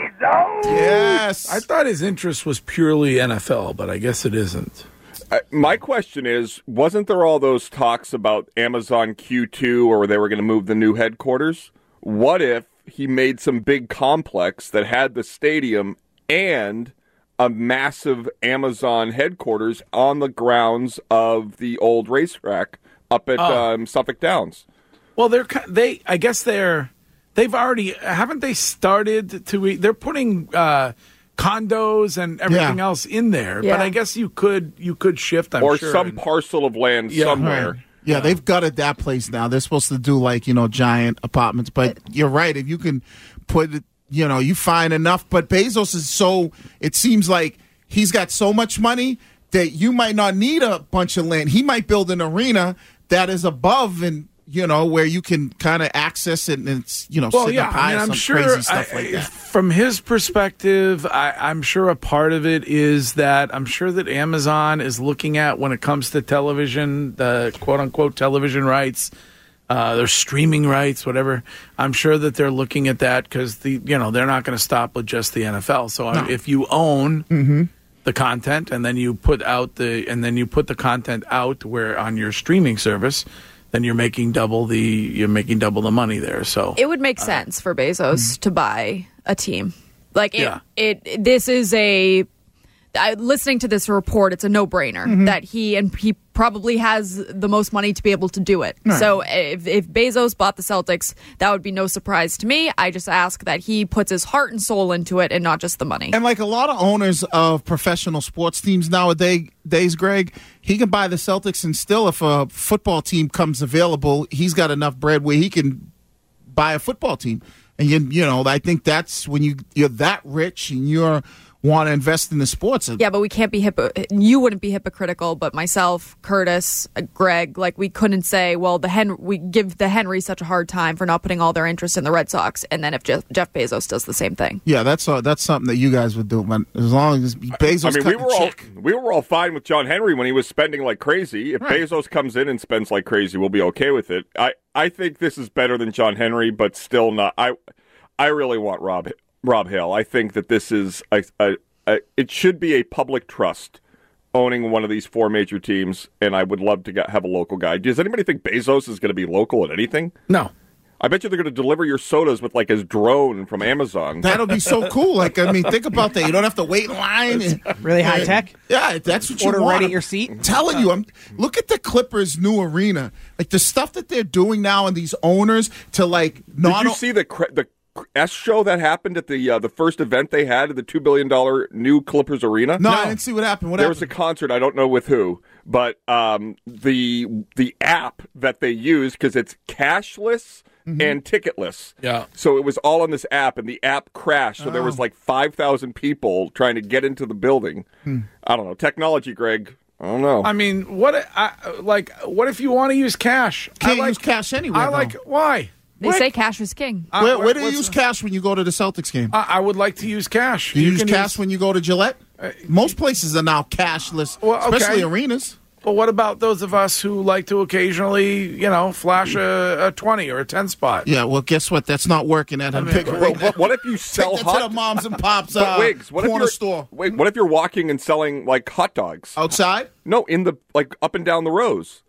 Yes. I thought his interest was purely N F L, but I guess it isn't. Uh, my question is, wasn't there all those talks about Amazon Q two or they were going to move the new headquarters? What if he made some big complex that had the stadium and a massive Amazon headquarters on the grounds of the old racetrack up at Oh. um, Suffolk Downs? Well, they're ki- they. I guess they're they've already haven't they started to? They're putting uh, condos and everything Yeah. else in there. Yeah. But I guess you could you could shift. I'm or sure. some and- parcel of land Yeah. somewhere. Right. Yeah, they've gutted that place now. They're supposed to do like, you know, giant apartments. But you're right. If you can put, it, you know, you find enough. But Bezos is so, it seems like he's got so much money that you might not need a bunch of land. He might build an arena that is above and, you know, where you can kind of access it and it's, you know, Well, sit yeah, up high I mean, or I'm some sure. crazy stuff I- like that. From his perspective, I, I'm sure a part of it is that I'm sure that Amazon is looking at when it comes to television, the quote unquote television rights, uh, their streaming rights, whatever. I'm sure that they're looking at that because the you know they're not going to stop with just the N F L. So No. if you own Mm-hmm. the content and then you put out the and then you put the content out where on your streaming service, then you're making double the you're making double the money there. So It would make sense for Bezos to buy a team. Like it, Yeah. it this is a I, listening to this report, it's a no-brainer Mhm. that he and he probably has the most money to be able to do it. Right. So if, if Bezos bought the Celtics, that would be no surprise to me. I just ask that he puts his heart and soul into it and not just the money. And like a lot of owners of professional sports teams nowadays, days, Greg, he can buy the Celtics and still, if a football team comes available, he's got enough bread where he can buy a football team. And you, you know, I think that's when you you're that rich and you're want to invest in the sports. Yeah, but we can't be hypo. You wouldn't be hypocritical, but myself, Curtis, uh, Greg, like we couldn't say, well, the Hen- we give the Henrys such a hard time for not putting all their interest in the Red Sox, and then if Jeff, Jeff Bezos does the same thing. Yeah, that's uh, that's something that you guys would do, man. As long as Bezos, I mean, we cut were the all check. we were all fine with John Henry when he was spending like crazy. If Right. Bezos comes in and spends like crazy, we'll be okay with it. I, I think this is better than John Henry, but still not. I I really want Rob Rob Hale. I think that this is a, a, a it should be a public trust owning one of these four major teams, and I would love to get, have a local guy. Does anybody think Bezos is going to be local at anything? No. I bet you they're going to deliver your sodas with like his drone from Amazon. That'll be so cool. Like, I mean, think about that. You don't have to wait in line. Really high tech? Yeah, that's what you Order want. right at your seat? I'm telling you, I'm look at the Clippers' new arena. Like the stuff that they're doing now, and these owners to like not. Did you see the cre- the S show that happened at the uh, the first event they had at the two billion dollar new Clippers arena? No, I didn't see what happened. What there happened? was a concert. I don't know with who, but um, the the app that they use because it's cashless. Mm-hmm. And ticketless. Yeah. So it was all on this app, and the app crashed. So there was Oh. like five thousand people trying to get into the building. Hmm. I don't know. Technology, Greg. I don't know. I mean, what I, like? What if you want to use cash? Can't I like, use cash anywhere. I though. like why? They What? say cash is king. Uh, Where, what- where do you what's- use cash when you go to the Celtics game? I, I would like to use cash. Do you, use can cash when you go to Gillette? Most places are now cashless, Well, okay. especially arenas. But what about those of us who like to occasionally, you know, flash a, a twenty or a ten spot? Yeah, well, guess what? That's not working at a big Well, arena. what, what if you sell Take that hot to the moms and pops But uh, Wiggs, what if corner you're, store Wait, what if you're walking and selling like hot dogs outside? No, in the like up and down the rows,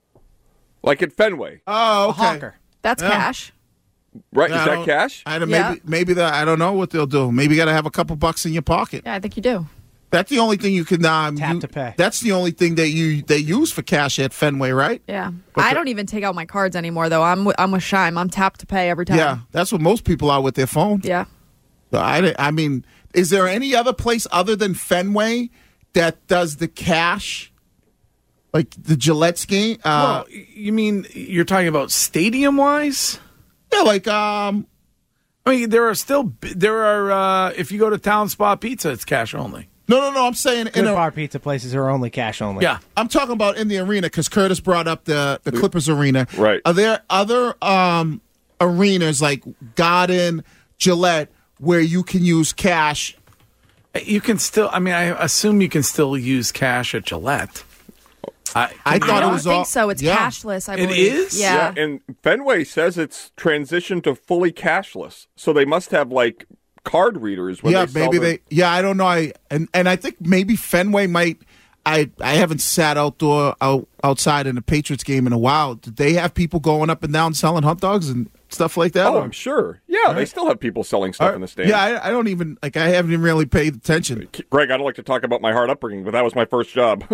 like at Fenway. Oh, A okay. hawker. That's Yeah. cash. Right? Yeah, Is I that don't- cash? I don't, Yeah. maybe maybe that I don't know what they'll do. Maybe you got to have a couple bucks in your pocket. Yeah, I think you do. That's the only thing you can um, Tap you- to pay. That's the only thing that you they use for cash at Fenway, right? Yeah. But I the- don't even take out my cards anymore, though. I'm with, I'm with Shime. I'm tap to pay every time. Yeah, that's what most people are with their phone. Yeah. I, I mean, is there any other place other than Fenway that does the cash, like the Gillette game? Uh, well, you mean you're talking about stadium wise? yeah, like um, I mean, there are still there are uh, if you go to Town Spa Pizza, it's cash only. No, no, no. I'm saying Good in a, bar pizza places are only cash only. Yeah. I'm talking about in the arena because Curtis brought up the the Clippers arena. Right. Are there other um, arenas like Garden, Gillette, where you can use cash? You can still. I mean, I assume you can still use cash at Gillette. I, I thought I it don't was think all, so. It's yeah. cashless, I It believe. is? Yeah. And Fenway says it's transitioned to fully cashless. So they must have, like, card readers when yeah, they sell maybe their- they. Yeah, I don't know. I and and I think maybe Fenway might. I I haven't sat outdoor out, outside in a Patriots game in a while. Did they have people going up and down selling hot dogs and stuff like that? Oh, Or- I'm sure. Yeah, they still have people selling stuff Or- in the stands. Yeah, I, I don't even like. I haven't even really paid attention. Greg, I don't like to talk about my hard upbringing, but that was my first job.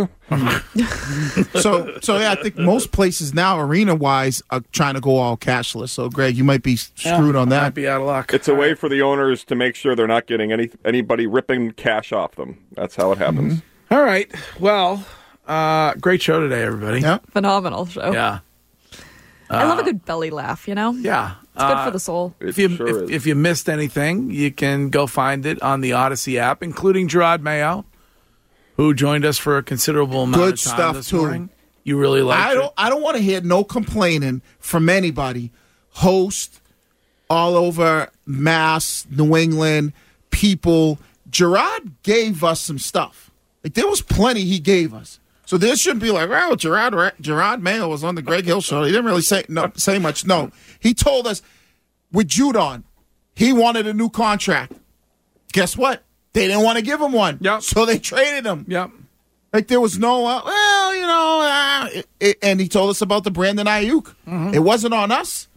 so so yeah, I think most places now, arena wise, are trying to go all cashless. So Greg, you might be screwed on that. Might be out of luck. It's a way for the owners to make sure they're not getting any anybody ripping cash off them. That's how it happens. Mm-hmm. All right. Well, uh, great show today, everybody. Yeah. Phenomenal show. Yeah. I love a Uh, good belly laugh, you know? Yeah. It's good Uh, for the soul. If you sure if, is. if you missed anything, you can go find it on the Odyssey app, including Gerard Mayo, who joined us for a considerable amount Good of time stuff, this too. morning. You really liked I it? don't. I don't want to hear no complaining from anybody. Host all over Mass, New England, people. Gerard gave us some stuff. Like there was plenty he gave us. So this shouldn't be like, well, Gerard Gerard Mayo was on the Greg Hill show. He didn't really say no, say much. No, he told us with Judon, he wanted a new contract. Guess what? They didn't want to give him one. Yep. So they traded him. Yep. Like there was no, uh, well, you know, uh, it, it, and he told us about the Brandon Ayuk. Mm-hmm. It wasn't on us.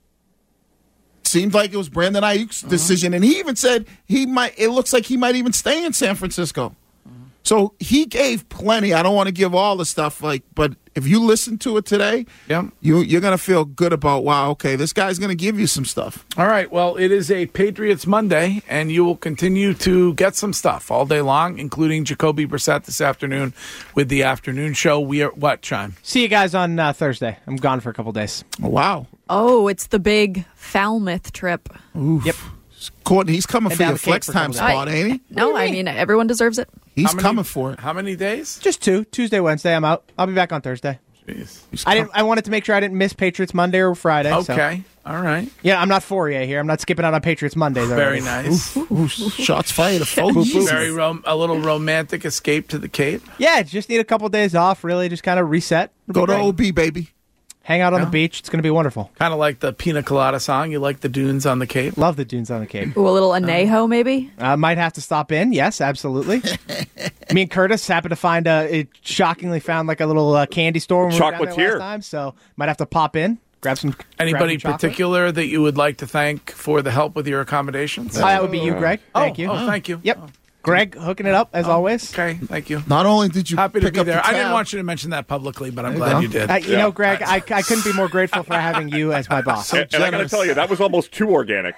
Seemed like it was Brandon Ayuk's Mm-hmm. decision, and he even said he might. It looks like he might even stay in San Francisco. Mm-hmm. So he gave plenty. I don't want to give all the stuff, like, but if you listen to it today, Yep. you you're gonna feel good about, wow, okay, this guy's gonna give you some stuff. All right. Well, it is a Patriots Monday, and you will continue to get some stuff all day long, including Jacoby Brissett this afternoon with the afternoon show. We are what, Chime? See you guys on uh, Thursday. I'm gone for a couple days. Oh, wow. Oh, it's the big Falmouth trip. Oof. Yep. Courtney, he's coming And for down your the Cape flex for a time couple spot, days. ain't he? No, I mean, everyone deserves it. He's How many- coming for it. How many days? Just two. Tuesday, Wednesday, I'm out. I'll be back on Thursday. Jeez. I didn't. I wanted to make sure I didn't miss Patriots Monday or Friday. so- Okay. All right. Yeah, I'm not Fourier here. I'm not skipping out on Patriots Mondays. Very already. nice. Ooh, shots fired. A full Very rom- a little romantic escape to the Cape. Yeah, just need a couple days off. Really, just kind of reset. It'll Go be to great. O B, baby. Hang out on Yeah. the beach. It's going to be wonderful. Kind of like the Pina Colada song. You like the dunes on the Cape? Love the dunes on the Cape. Ooh, a little anejo, maybe? I might have to stop in. Yes, absolutely. Me and Curtis happened to find a. It shockingly found like a little uh, candy store when we were down there Chocolatier. last time. So might have to pop in, grab some. Anybody grab some chocolate. particular that you would like to thank for the help with your accommodations? Oh, that would be you, Greg. Thank oh, you. Oh, thank you. Yep. Greg hooking it up as always. Okay, thank you. Not only did you Happy to pick be up there. the I didn't tab- want you to mention that publicly, but I'm There you glad go. you did. Uh, you Yeah. know, Greg, I, I couldn't be more grateful for having you as my boss. and, and I got to generous. tell you, that was almost too organic.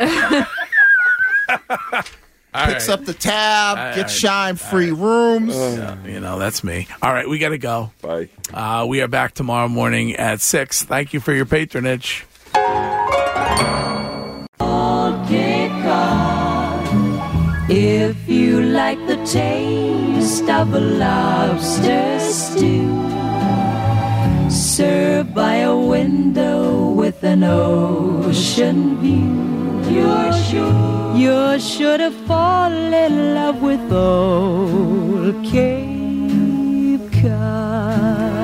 All Picks right. up the tab, All gets right. shine free rooms. Yeah, you know, that's me. All right, we got to go. Bye. Uh, we are back tomorrow morning at six. Thank you for your patronage. If you like the taste of a lobster stew, served by a window with an ocean view, you're sure, you're sure to fall in love with old Cape Cod.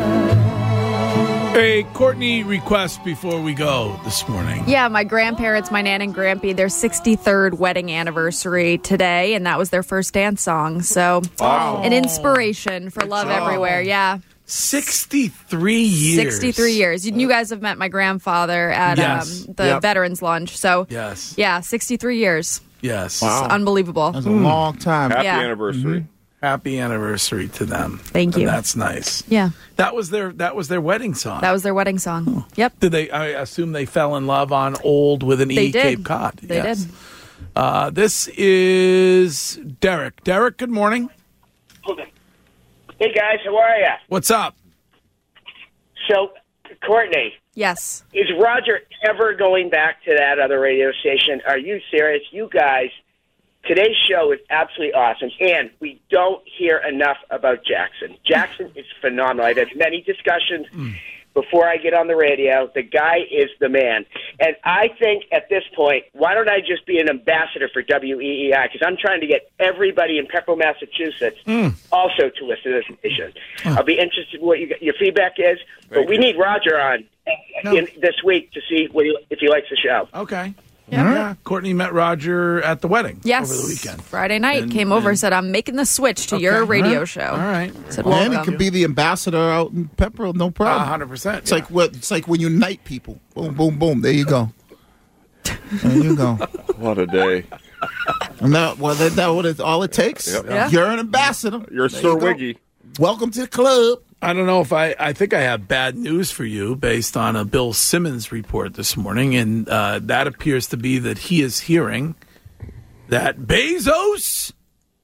A Courtney request before we go this morning. Yeah, my grandparents, my nan and grampy, their sixty-third wedding anniversary today, and that was their first dance song. So, Wow. an inspiration for Love job. Everywhere. Yeah, sixty-three years. sixty-three years. You, you guys have met my grandfather at Yes. um, the Yep. Veterans Lunch. So, Yes. yeah, sixty-three years. Yes. Wow. It's unbelievable. That's a long time. Happy Yeah. anniversary. Happy anniversary to them. Thank you. And that's nice. Yeah, That was their that was their wedding song. that was their wedding song. Yep, Did they? I assume they fell in love on "Old" with an they E, did. Cape Cod. They Yes. did. Uh, this is Derek. Derek, good morning. Hey, guys, how are you? What's up? So, Courtney, Yes. is Roger ever going back to that other radio station? Are you serious? You guys Today's show is absolutely awesome, and we don't hear enough about Jackson. Jackson is phenomenal. I've had many discussions mm. before I get on the radio. The guy is the man. And I think at this point, why don't I just be an ambassador for W E E I? Because I'm trying to get everybody in Pepperell, Massachusetts mm. also to listen to this station. Oh. I'll be interested in what you, your feedback is, Very but we good. need Roger on no. in, this week to see what he, if he likes the show. Okay. Yeah. yeah, Courtney met Roger at the wedding yes. over the weekend. Friday night, and, came over, and, said, I'm making the switch to okay. your radio All right. show. All right. Said, well, welcome. and he could be the ambassador out in Pepperell, no problem. one hundred percent. It's yeah. like what? It's like when you knight people. Boom, boom, boom. There you go. There you go. What a day. And that, well, that, that what it, all it takes? Yep. Yeah. You're an ambassador. You're there Sir you Wiggy. Welcome to the club. I don't know if I, I think I have bad news for you based on a Bill Simmons report this morning, and uh, that appears to be that he is hearing that Bezos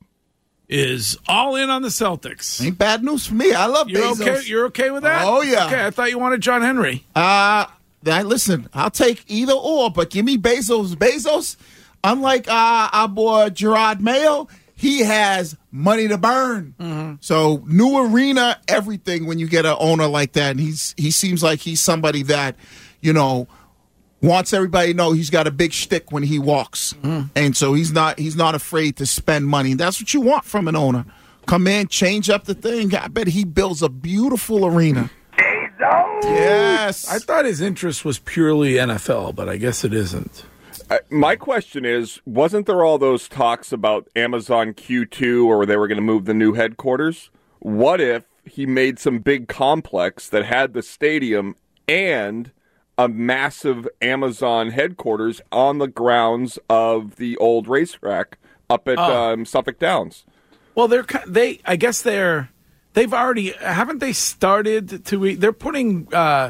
is all in on the Celtics. Ain't bad news for me. I love you're Bezos. Okay, you're okay with that? Oh, yeah. Okay, I thought you wanted John Henry. Uh, I, listen, I'll take either or, but give me Bezos. Bezos, unlike uh, our boy Gerard Mayo, he has money to burn. Mm-hmm. So new arena, everything when you get an owner like that. And he's he seems like he's somebody that, you know, wants everybody to know he's got a big shtick when he walks. Mm. And so he's not he's not afraid to spend money. That's what you want from an owner. Come in, change up the thing. I bet he builds a beautiful arena. Yes. I thought his interest was purely N F L, but I guess it isn't. Uh, my question is, wasn't there all those talks about Amazon Q two or they were going to move the new headquarters? What if he made some big complex that had the stadium and a massive Amazon headquarters on the grounds of the old racetrack up at oh. um, Suffolk Downs? Well, they're they. I guess they're they've already haven't they started to? They're putting uh,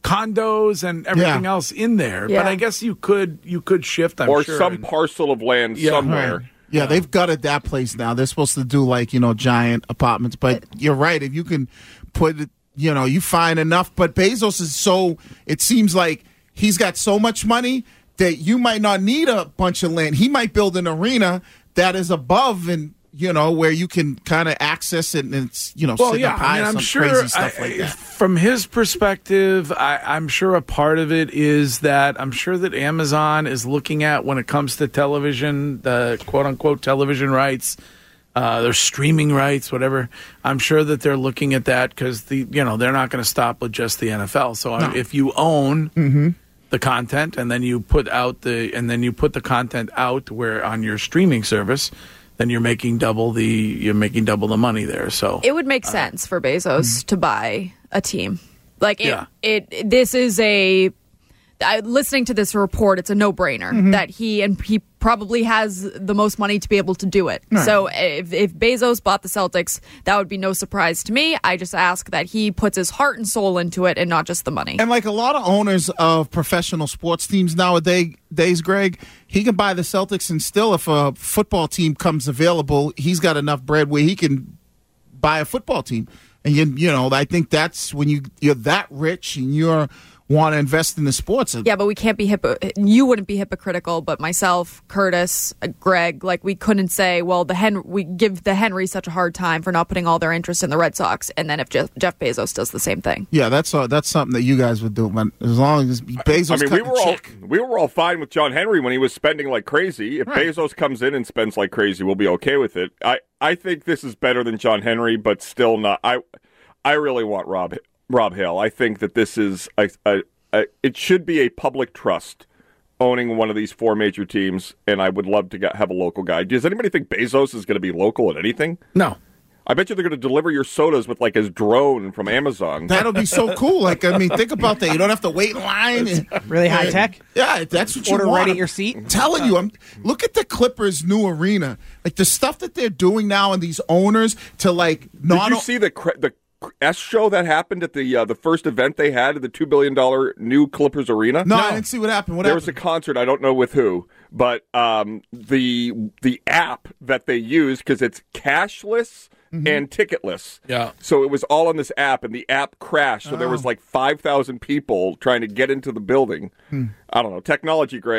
condos and everything yeah. else in there, yeah. but I guess you could you could shift. I'm or sure, some and, parcel of land yeah, somewhere. Right. Yeah, yeah, they've gutted that place now. They're supposed to do like you know giant apartments, but you're right. If you can put it, you know, you find enough. But Bezos is so. It seems like he's got so much money that you might not need a bunch of land. He might build an arena that is above and. You know, where you can kind of access it and it's, you know, well, sit yeah, up high I mean, I'm some sure, crazy stuff I, like that. From his perspective, I, I'm sure a part of it is that I'm sure that Amazon is looking at when it comes to television, the quote-unquote television rights, uh, their streaming rights, whatever. I'm sure that they're looking at that because, the you know, they're not going to stop with just the N F L. So no. if you own mm-hmm. the content and then you put out the and then you put the content out where on your streaming service, then you're making double the you're making double the money there. So it would make uh, sense for Bezos mm-hmm. to buy a team. Like it, yeah. it this is a I, listening to this report, it's a no-brainer mm-hmm. that he and he probably has the most money to be able to do it. Right. So if, if Bezos bought the Celtics, that would be no surprise to me. I just ask that he puts his heart and soul into it and not just the money. And like a lot of owners of professional sports teams nowadays, days, Greg, he can buy the Celtics and still if a football team comes available, he's got enough bread where he can buy a football team. And, you, you know, I think that's when you, you're that rich and you're want to invest in the sports. Yeah, but we can't be hypo- you wouldn't be hypocritical, but myself, Curtis, uh, Greg, like we couldn't say, well, the Hen- we give the Henry such a hard time for not putting all their interest in the Red Sox, and then if Jeff, Jeff Bezos does the same thing. Yeah, that's uh, that's something that you guys would do, man. As long as Bezos I mean, we were all check. we were all fine with John Henry when he was spending like crazy. If right. Bezos comes in and spends like crazy, we'll be okay with it. I, I think this is better than John Henry, but still not. I I really want Rob Rob Hale. I think that this is a, a Uh, it should be a public trust owning one of these four major teams, and I would love to get, have a local guy. Does anybody think Bezos is going to be local at anything? No. I bet you they're going to deliver your sodas with like his drone from Amazon. That'll be so cool. Like, I mean, think about that. You don't have to wait in line. And, really high tech? Yeah, that's what you Order want. right at your seat? I'm telling you, I'm, look at the Clippers' new arena. Like, the stuff that they're doing now and these owners to, like, not... Did you see the... the S show that happened at the uh, the first event they had at the two billion dollars new Clippers arena? No, no, I didn't see what happened. What there happened? was a concert, I don't know with who, but um, the the app that they use, because it's cashless mm-hmm. and ticketless. Yeah. So it was all on this app, and the app crashed, so oh. there was like five thousand people trying to get into the building. Hmm. I don't know. Technology, Greg.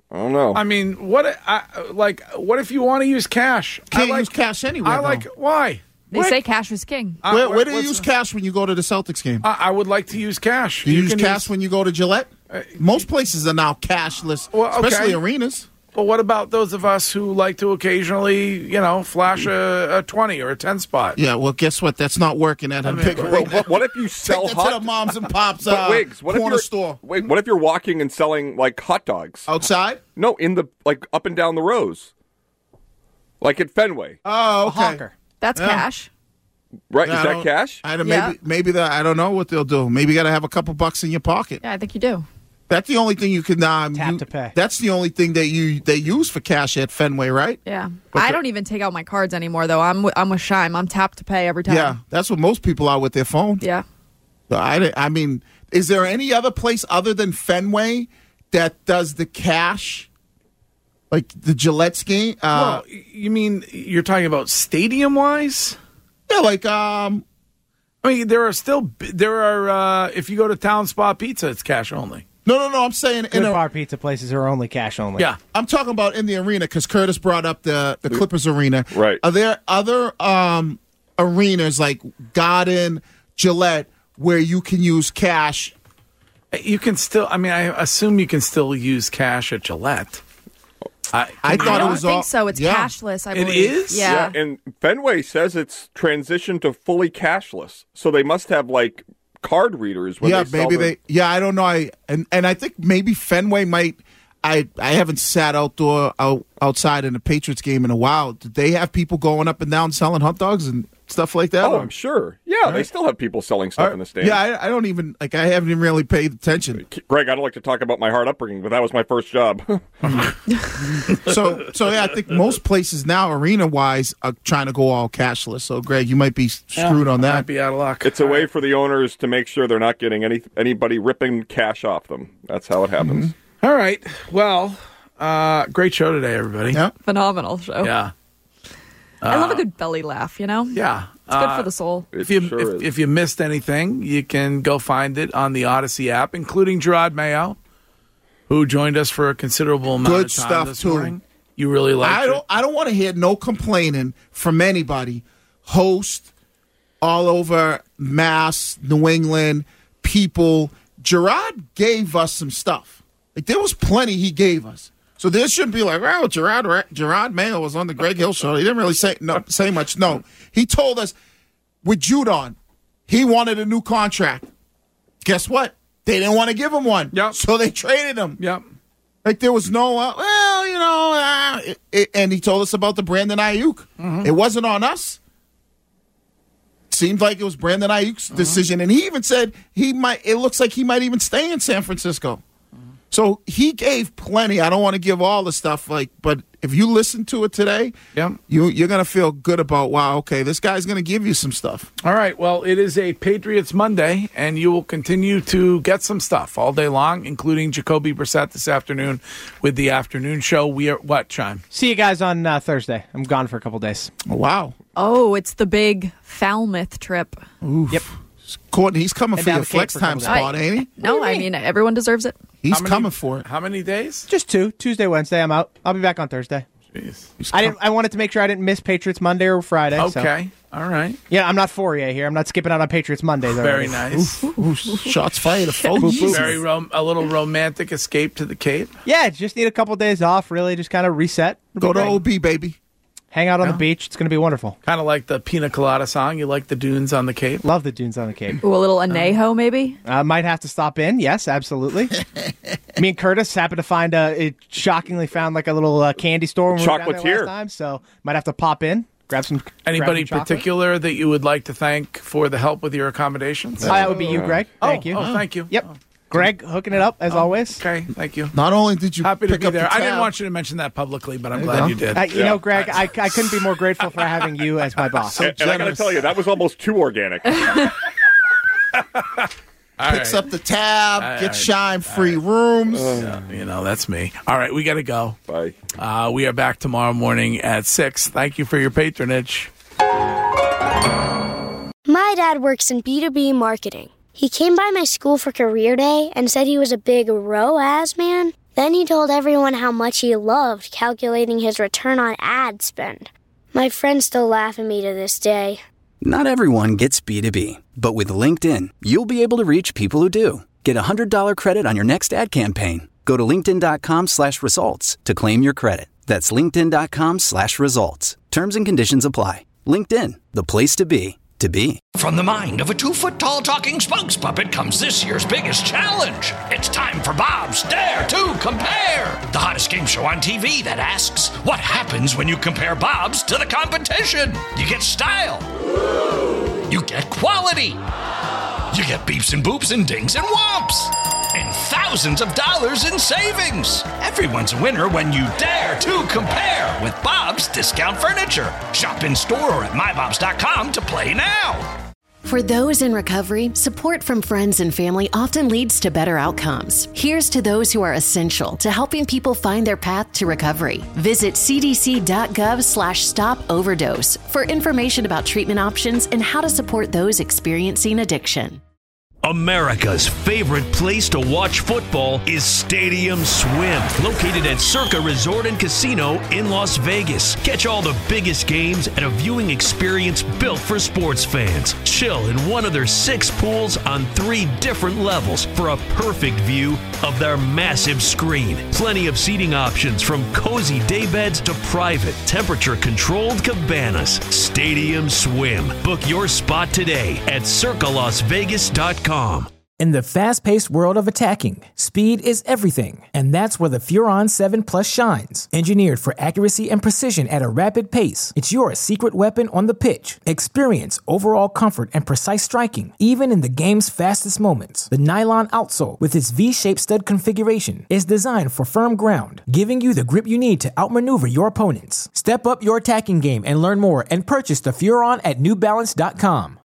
I don't know. I mean, what? I, like, what if you want to use cash? Can't I like, use cash anywhere. I though. like why? They What? say cash is king. Uh, Where, what- where do you what's use the- cash when you go to the Celtics game? I, I would like to use cash. Do you, use can cash when you go to Gillette? Most places are now cashless, Well, okay. especially arenas. But what about those of us who like to occasionally, you know, flash a, a twenty or a ten spot? Yeah, well, guess what? That's not working at a big Well, arena. what, what if you sell Take that hot to the moms and pops But uh, Wiggs, what if corner you're, store Wait, what if you're walking and selling like hot dogs outside? No, in the like up and down the rows, like at Fenway. Oh, okay. That's Yeah. cash. Right? Yeah, Is I that don't- cash? I don't, Yeah. maybe maybe that I don't know what they'll do. Maybe you got to have a couple bucks in your pocket. Yeah, I think you do. That's the only thing you can um, Tap you- to pay. That's the only thing that you they use for cash at Fenway, right? Yeah. But I the- don't even take out my cards anymore, though. I'm with, I'm with Shime. I'm tap to pay every time. Yeah, that's what most people are with their phone. Yeah. I, I mean, is there any other place other than Fenway that does the cash, like the Gillette game? Uh, Well, you mean you're talking about stadium wise? yeah, like um, I mean, there are still there are. Uh, if you go to Town Spa Pizza, it's cash only. no, no, no. I'm saying in Good a, bar pizza places are only cash only. Yeah. I'm talking about in the arena because Curtis brought up the the Clippers arena. Right. Are there other um arenas like Garden, Gillette, where you can use cash? You can still. I mean, I assume you can still use cash at Gillette. I, I I thought don't it was think all so. It's yeah. cashless, I It believe. is? Yeah. And Fenway says it's transitioned to fully cashless, so they must have like card readers. When yeah, they sell maybe their- they. Yeah, I don't know. I and and I think maybe Fenway might. I I haven't sat outdoor out, outside in a Patriots game in a while. Did they have people going up and down selling hot dogs and stuff like that? Oh, Or- I'm sure. Yeah, they still have people selling stuff Or- in the stands. Yeah, I, I don't even like. I haven't even really paid attention. Greg, I don't like to talk about my hard upbringing, but that was my first job. So so yeah, I think most places now, arena wise, are trying to go all cashless. So Greg, you might be screwed on Might that. be out of luck. It's a way for the owners to make sure they're not getting any anybody ripping cash off them. That's how it happens. Mm-hmm. All right. Well, uh, great show today, everybody. Yeah. Phenomenal show. Yeah. I love a good belly laugh, you know? Yeah. It's good Uh, for the soul. If you sure if, is. if you missed anything, you can go find it on the Odyssey app, including Gerard Mayo, who joined us for a considerable amount Good of time stuff, this too. morning. You really liked I it. don't. I don't want to hear no complaining from anybody. Host all over Mass, New England, people. Gerard gave us some stuff. Like there was plenty he gave us. So this shouldn't be like, oh, Gerard Gerard Mayo was on the Greg Hill show. He didn't really say no, say much. No, he told us with Judon, he wanted a new contract. Guess what? They didn't want to give him one. Yep. So they traded him. Yep. Like there was no, uh, well, you know, uh, it, it- and he told us about the Brandon Ayuk. Mm-hmm. It wasn't on us. Seemed like it was Brandon Ayuk's Mm-hmm. decision, and he even said he might. It looks like he might even stay in San Francisco. Mm-hmm. So he gave plenty. I don't want to give all the stuff, like, but if you listen to it today, Yep. you you're gonna feel good about. Wow, okay, this guy's gonna give you some stuff. All right. Well, it is a Patriots Monday, and you will continue to get some stuff all day long, including Jacoby Brissett this afternoon with the afternoon show. We are what, Chime? See you guys on uh, Thursday. I'm gone for a couple days. Wow. Oh, it's the big Falmouth trip. Oof. Yep. Courtney, he's coming Head for down your the Cape flex for a time couple spot, days. ain't he? No, I mean, everyone deserves it. He's How many- coming for it. How many days? Just two. Tuesday, Wednesday, I'm out. I'll be back on Thursday. Jeez. I didn't. I wanted to make sure I didn't miss Patriots Monday or Friday. so- Okay. All right. Yeah, I'm not Fourier here. I'm not skipping out on Patriots Mondays. Very already. nice. Ooh, shots fired. Very rom- a little romantic escape to the Cape. Yeah, just need a couple days off. Really, just kind of reset. Go to O B, baby. Hang out on Yeah. the beach. It's going to be wonderful. Kind of like the Pina Colada song. You like the dunes on the Cape? Love the dunes on the Cape. Ooh, a little anejo, maybe? I might have to stop in. Yes, absolutely. Me and Curtis happened to find a. It shockingly found like a little uh, candy store when we were down there Chocolatier. last time. So might have to pop in, grab some. Anybody grab some chocolate. particular that you would like to thank for the help with your accommodations? Oh, that would be you, Greg. Thank oh, you. Oh, thank you. Yep. Greg hooking it up as always. Okay, thank you. Not only did you Happy to pick be up there. the I didn't tab- want you to mention that publicly, but I'm There you glad go. you did. Uh, you Yeah. know, Greg, I, I couldn't be more grateful for having you as my boss. and and I got to generous. tell you, that was almost too organic. All picks right. up the tab, All gets right. shine free rooms. Yeah, you know, that's me. All right, we got to go. Bye. Uh, we are back tomorrow morning at six. Thank you for your patronage. My dad works in B two B marketing. He came by my school for career day and said he was a big R O A S man. Then he told everyone how much he loved calculating his return on ad spend. My friends still laugh at me to this day. Not everyone gets B two B, but with LinkedIn, you'll be able to reach people who do. Get a one hundred dollars credit on your next ad campaign. Go to linkedin.com slash results to claim your credit. That's linkedin.com slash results. Terms and conditions apply. LinkedIn, the place to be, to be. From the mind of a two-foot-tall talking Spunks puppet comes this year's biggest challenge. It's time for Bob's Dare to Compare, the hottest game show on T V that asks, what happens when you compare Bob's to the competition? You get style. You get quality. You get beeps and boops and dings and whomps. And thousands of dollars in savings. Everyone's a winner when you dare to compare with Bob's Discount Furniture. Shop in store or at my bobs dot com to play now. For those in recovery, support from friends and family often leads to better outcomes. Here's to those who are essential to helping people find their path to recovery. Visit cdc.gov slash stop overdose for information about treatment options and how to support those experiencing addiction. America's favorite place to watch football is Stadium Swim, located at Circa Resort and Casino in Las Vegas. Catch all the biggest games at a viewing experience built for sports fans. Chill in one of their six pools on three different levels for a perfect view of their massive screen. Plenty of seating options from cozy daybeds to private, temperature-controlled cabanas. Stadium Swim. Book your spot today at circa las vegas dot com. In the fast-paced world of attacking, speed is everything, and that's where the Furon seven Plus shines. Engineered for accuracy and precision at a rapid pace, it's your secret weapon on the pitch. Experience overall comfort and precise striking, even in the game's fastest moments. The nylon outsole, with its V-shaped stud configuration, is designed for firm ground, giving you the grip you need to outmaneuver your opponents. Step up your attacking game and learn more and purchase the Furon at new balance dot com.